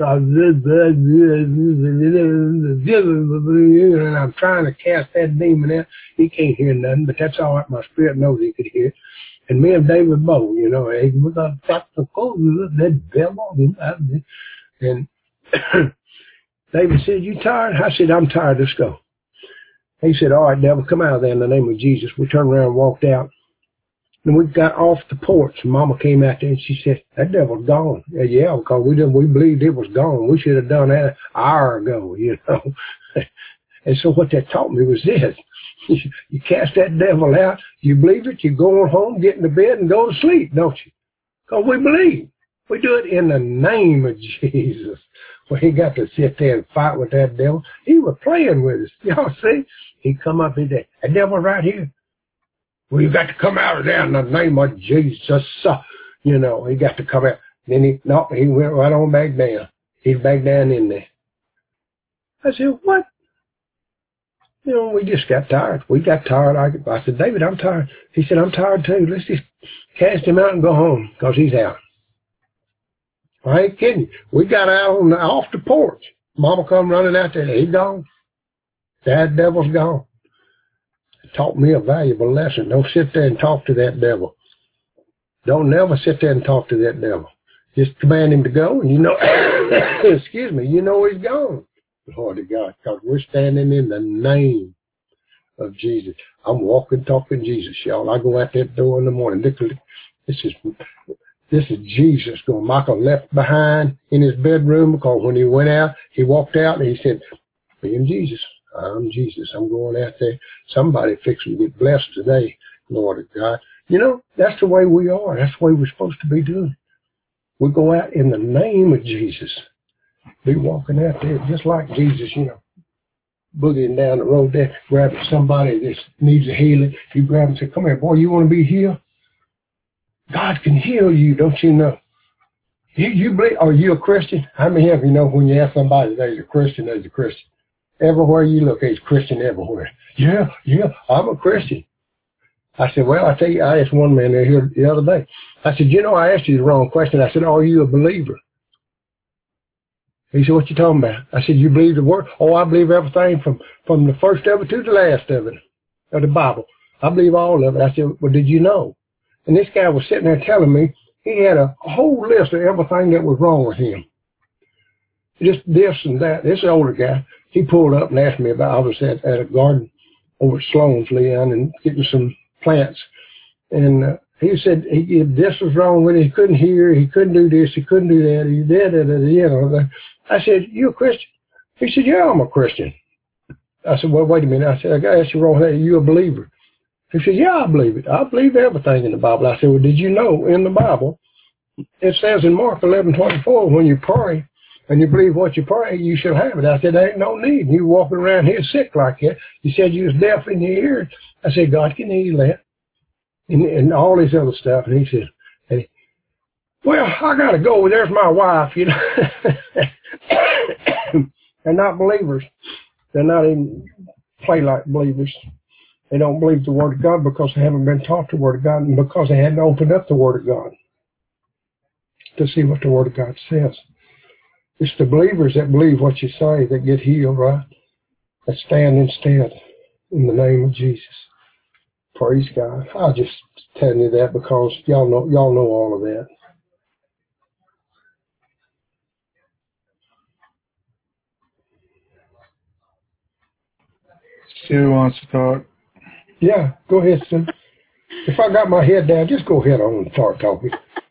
and I'm trying to cast that demon out. He can't hear nothing, but that's all right. My spirit knows he could hear. And me and David Bowe, you know, hey, we got the cold, that devil, and David said, "You tired?" I said, "I'm tired. Let's go." He said, "All right, devil, come out of there in the name of Jesus." We turned around and walked out. And we got off the porch. Mama came out there and she said, "That devil's gone." And yeah, because we didn't, we believed it was gone. We should have done that an hour ago, you know. And so what that taught me was this. You cast that devil out, you believe it, you go on home, get into bed, and go to sleep, don't you? Because we believe. We do it in the name of Jesus. Well, he got to sit there and fight with that devil. He was playing with us. Y'all see? He come up and said, "That devil right here. Well, you got to come out of there in the name of Jesus." You know, he got to come out. Then he, no, he went right on back down. He's back down in there. I said, "What?" You know, we just got tired. We got tired. I, I said, "David, I'm tired." He said, "I'm tired too. Let's just cast him out and go home because he's out." I ain't kidding you. We got out on the, off the porch. Mama come running out there. He's gone. That devil's gone. Taught me a valuable lesson. Don't sit there and talk to that devil. Don't never sit there and talk to that devil. Just command him to go, and you know, excuse me, you know he's gone. Lord of God, because we're standing in the name of Jesus. I'm walking, talking Jesus, y'all. I go out that door in the morning. This is this is Jesus going. Michael left behind in his bedroom because when he went out, he walked out and he said, "Me and Jesus. I'm Jesus. I'm going out there. Somebody fixing to get blessed today, Lord of God." You know, that's the way we are. That's the way we're supposed to be doing. We go out in the name of Jesus. Be walking out there just like Jesus, you know, boogieing down the road there, grabbing somebody that needs a healing. You grab them and say, "Come here, boy, you want to be healed?" God can heal you, don't you know? You, you believe, are you a Christian? How many of you know when you ask somebody that he's a Christian, they're a Christian? Everywhere you look, there's Christian everywhere. Yeah, yeah, I'm a Christian. I said, well, I tell you, I asked one man there here the other day. I said, you know, I asked you the wrong question. I said, are you a believer? He said, what you talking about? I said, you believe the word? Oh, I believe everything from, from the first of it to the last of it, of the Bible. I believe all of it. I said, well, did you know? And this guy was sitting there telling me he had a whole list of everything that was wrong with him. Just this and that. This older guy, he pulled up and asked me about, I was at, at a garden over at Sloan's, Leon, and getting some plants. And uh, he said he, this was wrong with him. He couldn't hear. He couldn't do this. He couldn't do that. He did it. You know. I said, you a Christian? He said, yeah, I'm a Christian. I said, well, wait a minute. I said, I got to ask you wrong. Are you a believer? He said, yeah, I believe it. I believe everything in the Bible. I said, well, did you know in the Bible, it says in Mark eleven twenty-four, when you pray and you believe what you pray, you shall have it. I said, there ain't no need. You walking around here sick like that. You said you was deaf in your ears. I said, God can heal that. And, and all this other stuff. And he said, and he, well, I got to go. There's my wife, you know. They're not believers. They're not even play like believers. They don't believe the Word of God because they haven't been taught the Word of God and because they hadn't opened up the Word of God to see what the Word of God says. It's the believers that believe what you say that get healed, right? That stand instead in the name of Jesus. Praise God. I'll just tell you that because y'all know y'all know all of that. Sue wants to talk. Yeah, go ahead, Sue. If I got my head down, just go ahead on and start talking.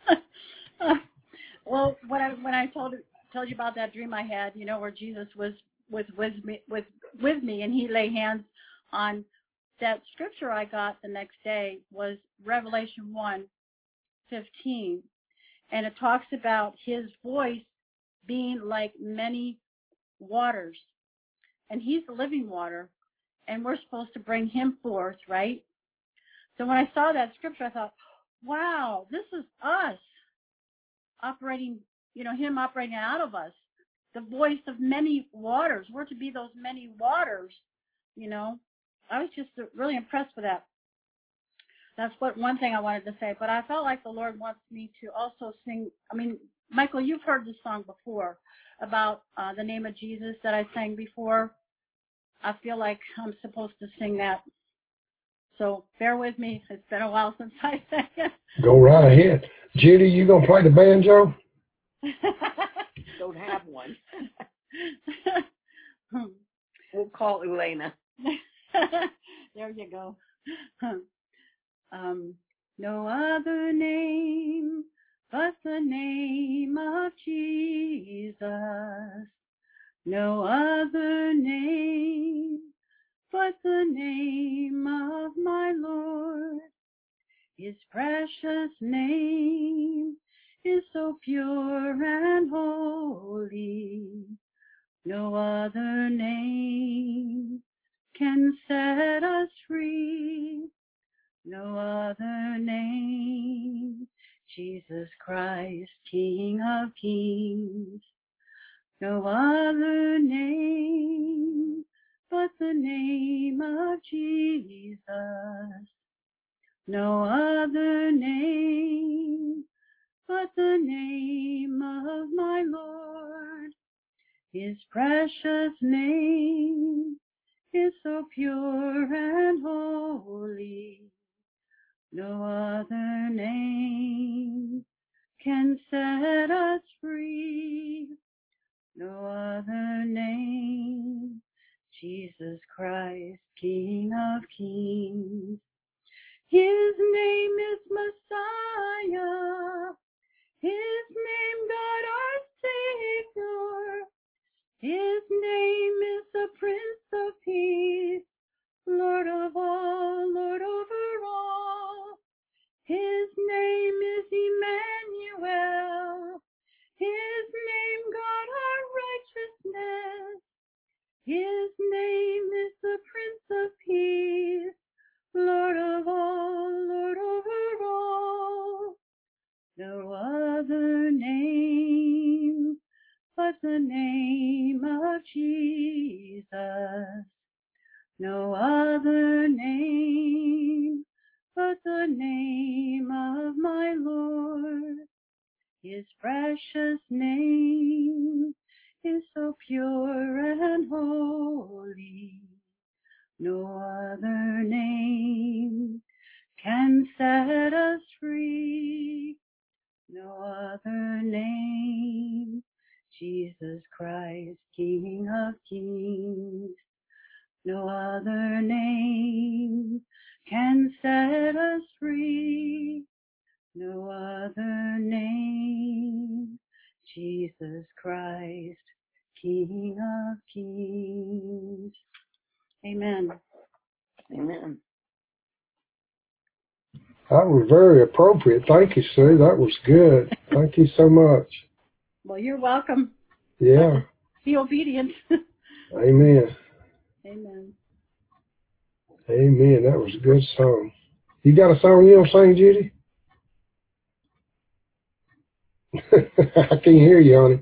Well, when I when I told told you about that dream I had, you know, where Jesus was was with me with with me, and He lay hands on that scripture I got the next day was Revelation one fifteen, and it talks about his voice being like many waters, and he's the living water, and we're supposed to bring him forth, right? So when I saw that scripture, I thought, wow, this is us operating, you know, him operating out of us, the voice of many waters. We're to be those many waters, you know. I was just really impressed with that. That's what one thing I wanted to say. But I felt like the Lord wants me to also sing. I mean, Michael, you've heard this song before about uh, the name of Jesus that I sang before. I feel like I'm supposed to sing that. So bear with me. It's been a while since I sang it. Go right ahead. Judy, you going to play the banjo? Don't have one. We'll call Elena. There you go. Um, no other name but the name of Jesus. No other name but the name of my Lord. His precious name is so pure and holy. No other name can set us free. No other name, Jesus Christ, King of Kings. No other name but the name of Jesus. No other name but the name of my Lord. His precious name is so pure and holy. No other name can set us free. No other name, Jesus Christ, King of Kings. His name is Messiah. His name, God our Savior. His name is the Prince of Peace, Lord of all, Lord over all. His name is Emmanuel. His name, God our righteousness. His name is the Prince of Peace, Lord of all, Lord over all. No other name but the name of Jesus. No other name but the name of my Lord. His precious name is so pure and holy. No other name can set us free. No other name, Jesus Christ, King of Kings. No other name can set us free. No other name, Jesus Christ, King of Kings. Amen. Amen. That was very appropriate. Thank you, Sue. That was good. Thank you so much. Well, you're welcome. Yeah. Be obedient. Amen. Amen. Amen. That was a good song. You got a song you don't sing, Judy? I can't hear you,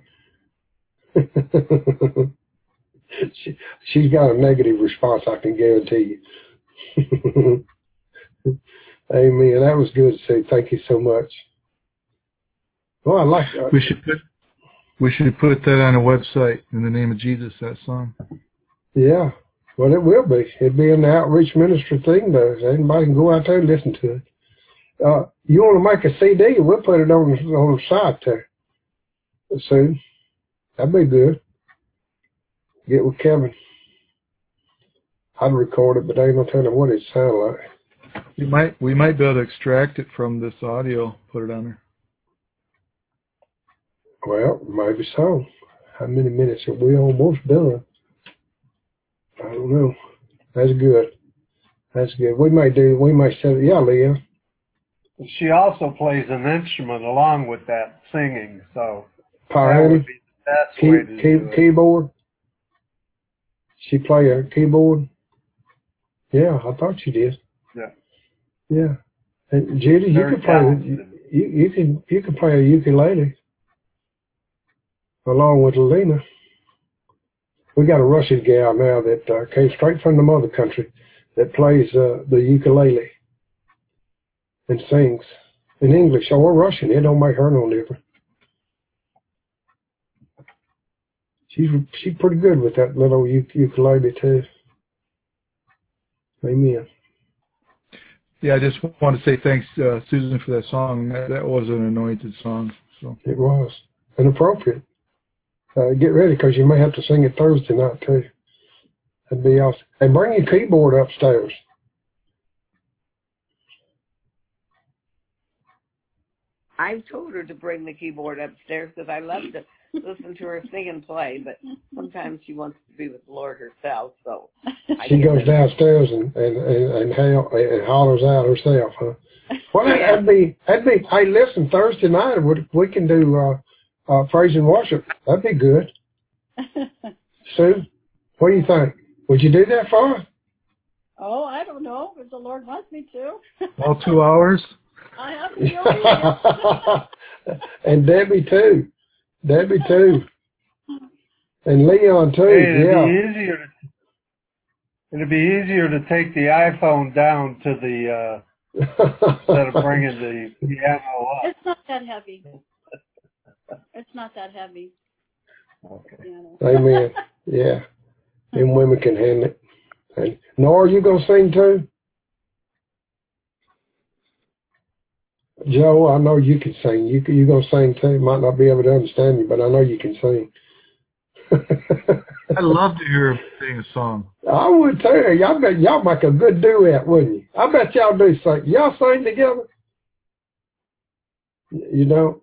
honey. she, she's got a negative response, I can guarantee you. Amen. That was good to say. Thank you so much. Well, I like that. We should put we should put that on a website in the name of Jesus, that song. Yeah. Well, it will be. It'll be an outreach ministry thing, though. Anybody can go out there and listen to it. Uh, you want to make a C D? We'll put it on, on the site there soon. That'd be good. Get with Kevin. I'd record it, but they ain't no telling what it sound like. We might we might be able to extract it from this audio, put it on there. Well, maybe so. How many minutes are we almost done? I don't know. That's good. That's good. We may do, we may set it, yeah, Leah. She also plays an instrument along with that singing, so Piano, that would be the best key, way to key, do it. keyboard. She play a keyboard. Yeah, I thought she did. Yeah. Yeah. And Judy, you Very can play. talented. You, you can you can play a ukulele along with Lena. We got a Russian gal now that uh, came straight from the mother country that plays uh, the ukulele and sings in English or Russian. It don't make her no difference. She's she's pretty good with that little ukulele too. Amen. Yeah, I just want to say thanks, uh, Susan, for that song. That, that was an anointed song. So it was, and appropriate. Uh, get ready, because you may have to sing it Thursday night too. That'd be awesome. And bring your keyboard upstairs. I've told her to bring the keyboard upstairs because I love to listen to her sing and play, but sometimes she wants to be with the Lord herself, so I She goes it. downstairs and and and, and, howl, and hollers out herself, huh? Well, Yeah. that'd be that'd be. Hey, listen, Thursday night we we can do uh, uh, praise and worship. That'd be good. Sue, what do you think? Would you do that for us? Oh, I don't know if the Lord wants me to. all two hours. I have to be obedient. And Debbie too. Debbie too. And Leon too. Hey, it'd yeah. be easier to it'd be easier to take the iPhone down to the uh instead of bringing the piano up. It's not that heavy. It's not that heavy. Okay. Piano. Amen. Yeah. Them women can handle it. And Nora, you gonna sing too? Joe, I know you can sing. You you gonna sing too? Might not be able to understand you, but I know you can sing. I'd love to hear him sing a song. I would too. Y'all bet y'all make a good duet, wouldn't you? I bet y'all do sing. Y'all sing together? You know?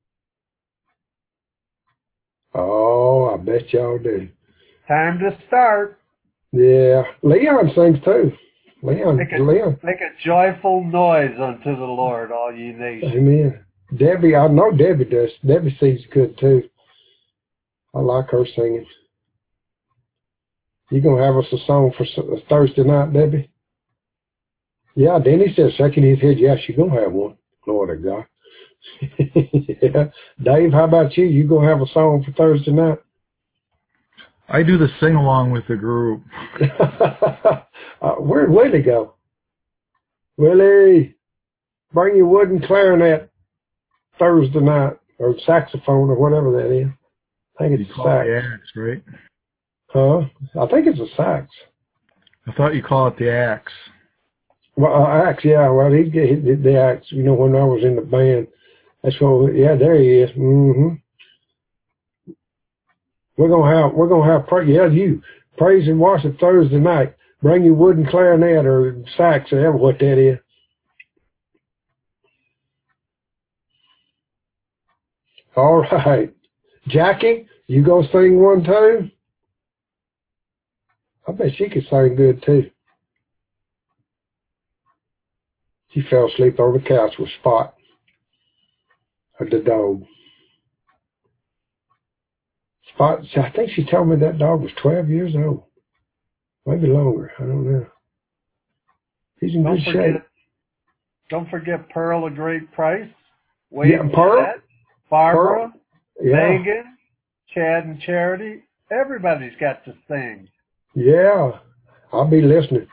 Oh, I bet y'all do. Time to start. Yeah. Leon sings too. Leon, Make a, Leon. make a joyful noise unto the Lord, all ye nations. Amen. Debbie, I know Debbie does. Debbie sings good too. I like her singing. You gonna have us a song for Thursday night, Debbie? Yeah, Denny says, shaking his head, yes, you're gonna have one. Glory to God. Yeah. Dave, how about you? You gonna have a song for Thursday night? I do the sing along with the group. uh, where'd Willie go? Willie, bring your wooden clarinet Thursday night, or saxophone, or whatever that is. I think it's You a call sax. it the axe, right? Huh? I think it's a sax. I thought you call it the axe. Well, uh, axe, yeah. Well, he get the axe. You know, when I was in the band, that's what. Yeah, there he is. Mm-hmm. We're gonna have. We're gonna have. Pray, yeah, you praise and worship Thursday night. Bring your wooden clarinet or sax or whatever what that is. All right, Jackie, you gonna sing one too? I bet she could sing good too. She fell asleep on the couch with Spot, or the dog. Spot, I think she told me that dog was twelve years old. Maybe longer, I don't know. He's in Don't good forget, shape. Don't forget Pearl of Great Price. Yeah, Wade Pearl. Jeanette, Barbara, Pearl. Yeah, Megan, Chad and Charity. Everybody's got to sing. yeah. I'll be listening.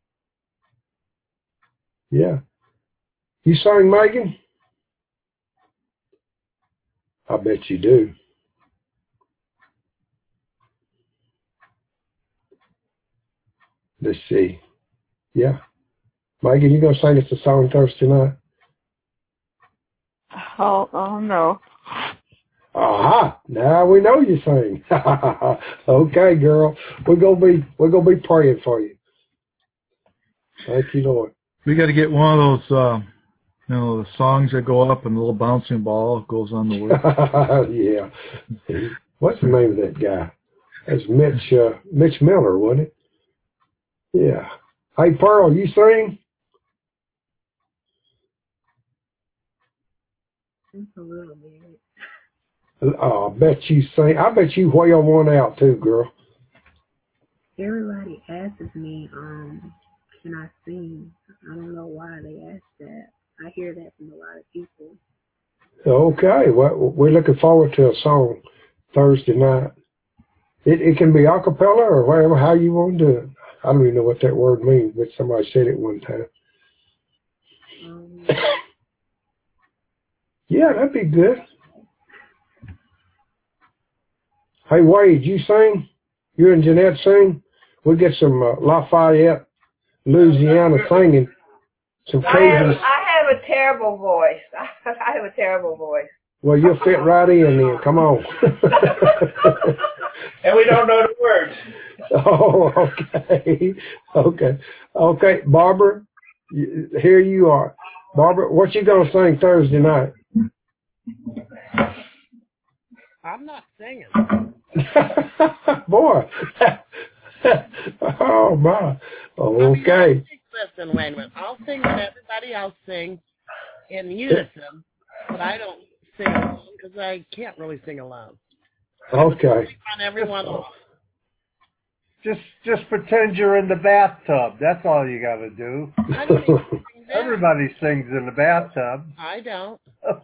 Yeah. You sang, Megan? I bet you do. Let's see. Yeah. Megan, you gonna sing us a song Thursday night? Oh, oh no. Aha! Now we know you sing. Okay, girl. We're gonna be we're gonna be praying for you. Thank you, Lord. We got to get one of those, uh, you know, the songs that go up and the little bouncing ball goes on the list. Yeah. What's the name of that guy? That's Mitch uh, Mitch Miller, wasn't it? Yeah. Hey, Pearl, you sing? Just a little bit. Oh, I bet you sing. I bet you wail one out too, girl. Everybody asks me, um, can I sing? I don't know why they ask that. I hear that from a lot of people. Okay, well, we're looking forward to a song Thursday night. It it can be a cappella or whatever, how you want to do it. I don't even know what that word means, but somebody said it one time. Um, Yeah, that'd be good. Hey, Wade, you sing? You and Jeanette sing? We'll get some uh, Lafayette, Louisiana singing. Some I have, Cajuns. I have a terrible voice. I have a terrible voice. Well, you'll fit right in then. Come on. And we don't know the words. Oh, okay. Okay. Okay, Barbara, you, here you are. Barbara, what you going to sing Thursday night? I'm not singing. Boy. Oh, my. Okay. I mean, listen, wait a minute. I'll sing what everybody else sings in unison, but I don't sing alone because I can't really sing alone. Okay. On everyone else. Just just pretend you're in the bathtub. That's all you got to do. I don't even sing that. Everybody sings in the bathtub. I don't.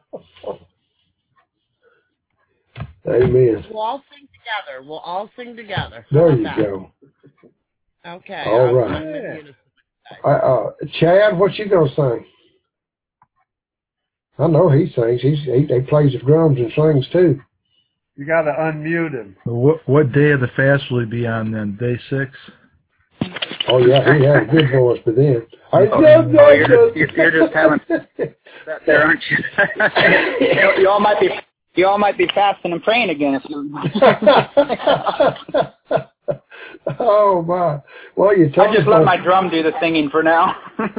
Amen. We'll all sing together. We'll all sing together. How There about you that? go. Okay. All I'll right. sing with you. Uh, uh, Chad, what you gonna sing? I know he sings. He's, he he plays the drums and sings too. You got to unmute him. What what day of the fast will he be on then? Day six? Oh yeah, he has a good voice, but then I Oh, love oh you're, just, you're, you're just having that there, aren't you? you, know, you all might be you all might be fasting and praying again if you. Oh my! Well, you. I just let my drum do the singing for now.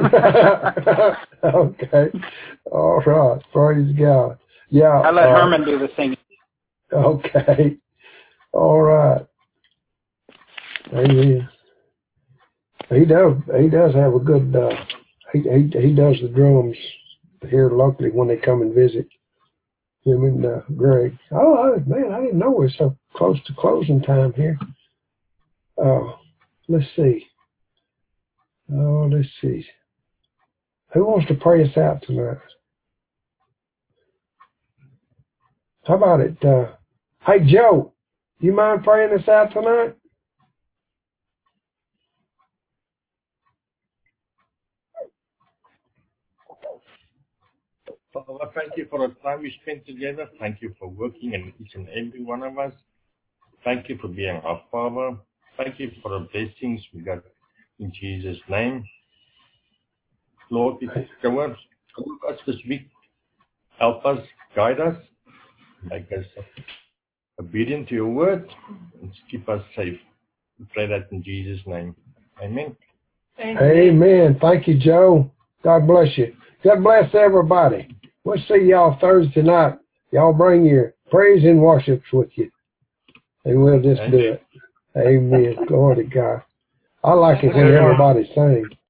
Okay. All right. Praise God. Yeah. I let uh, Herman do the singing. Okay. All right. Amen. He does. He does have a good. Uh, he he he does the drums here locally when they come and visit. Him and uh, Greg. Oh man, I didn't know we're so close to closing time here. Uh, let's see. Oh, let's see. Who wants to pray us out tonight? How about it? Uh, hey, Joe, you mind praying us out tonight? Father, thank you for the time we spent together. Thank you for working in each and every one of us. Thank you for being our Father. Thank you for the blessings we got in Jesus' name. Lord, we go on, go with us this week. Help us, guide us, make us obedient to your word, and keep us safe. We pray that in Jesus' name. Amen. Amen. Amen. Thank you, Joe. God bless you. God bless everybody. We'll see y'all Thursday night. Y'all bring your praise and worships with you. And we'll just Amen. do it. Amen. Glory to God. I like it when everybody sings.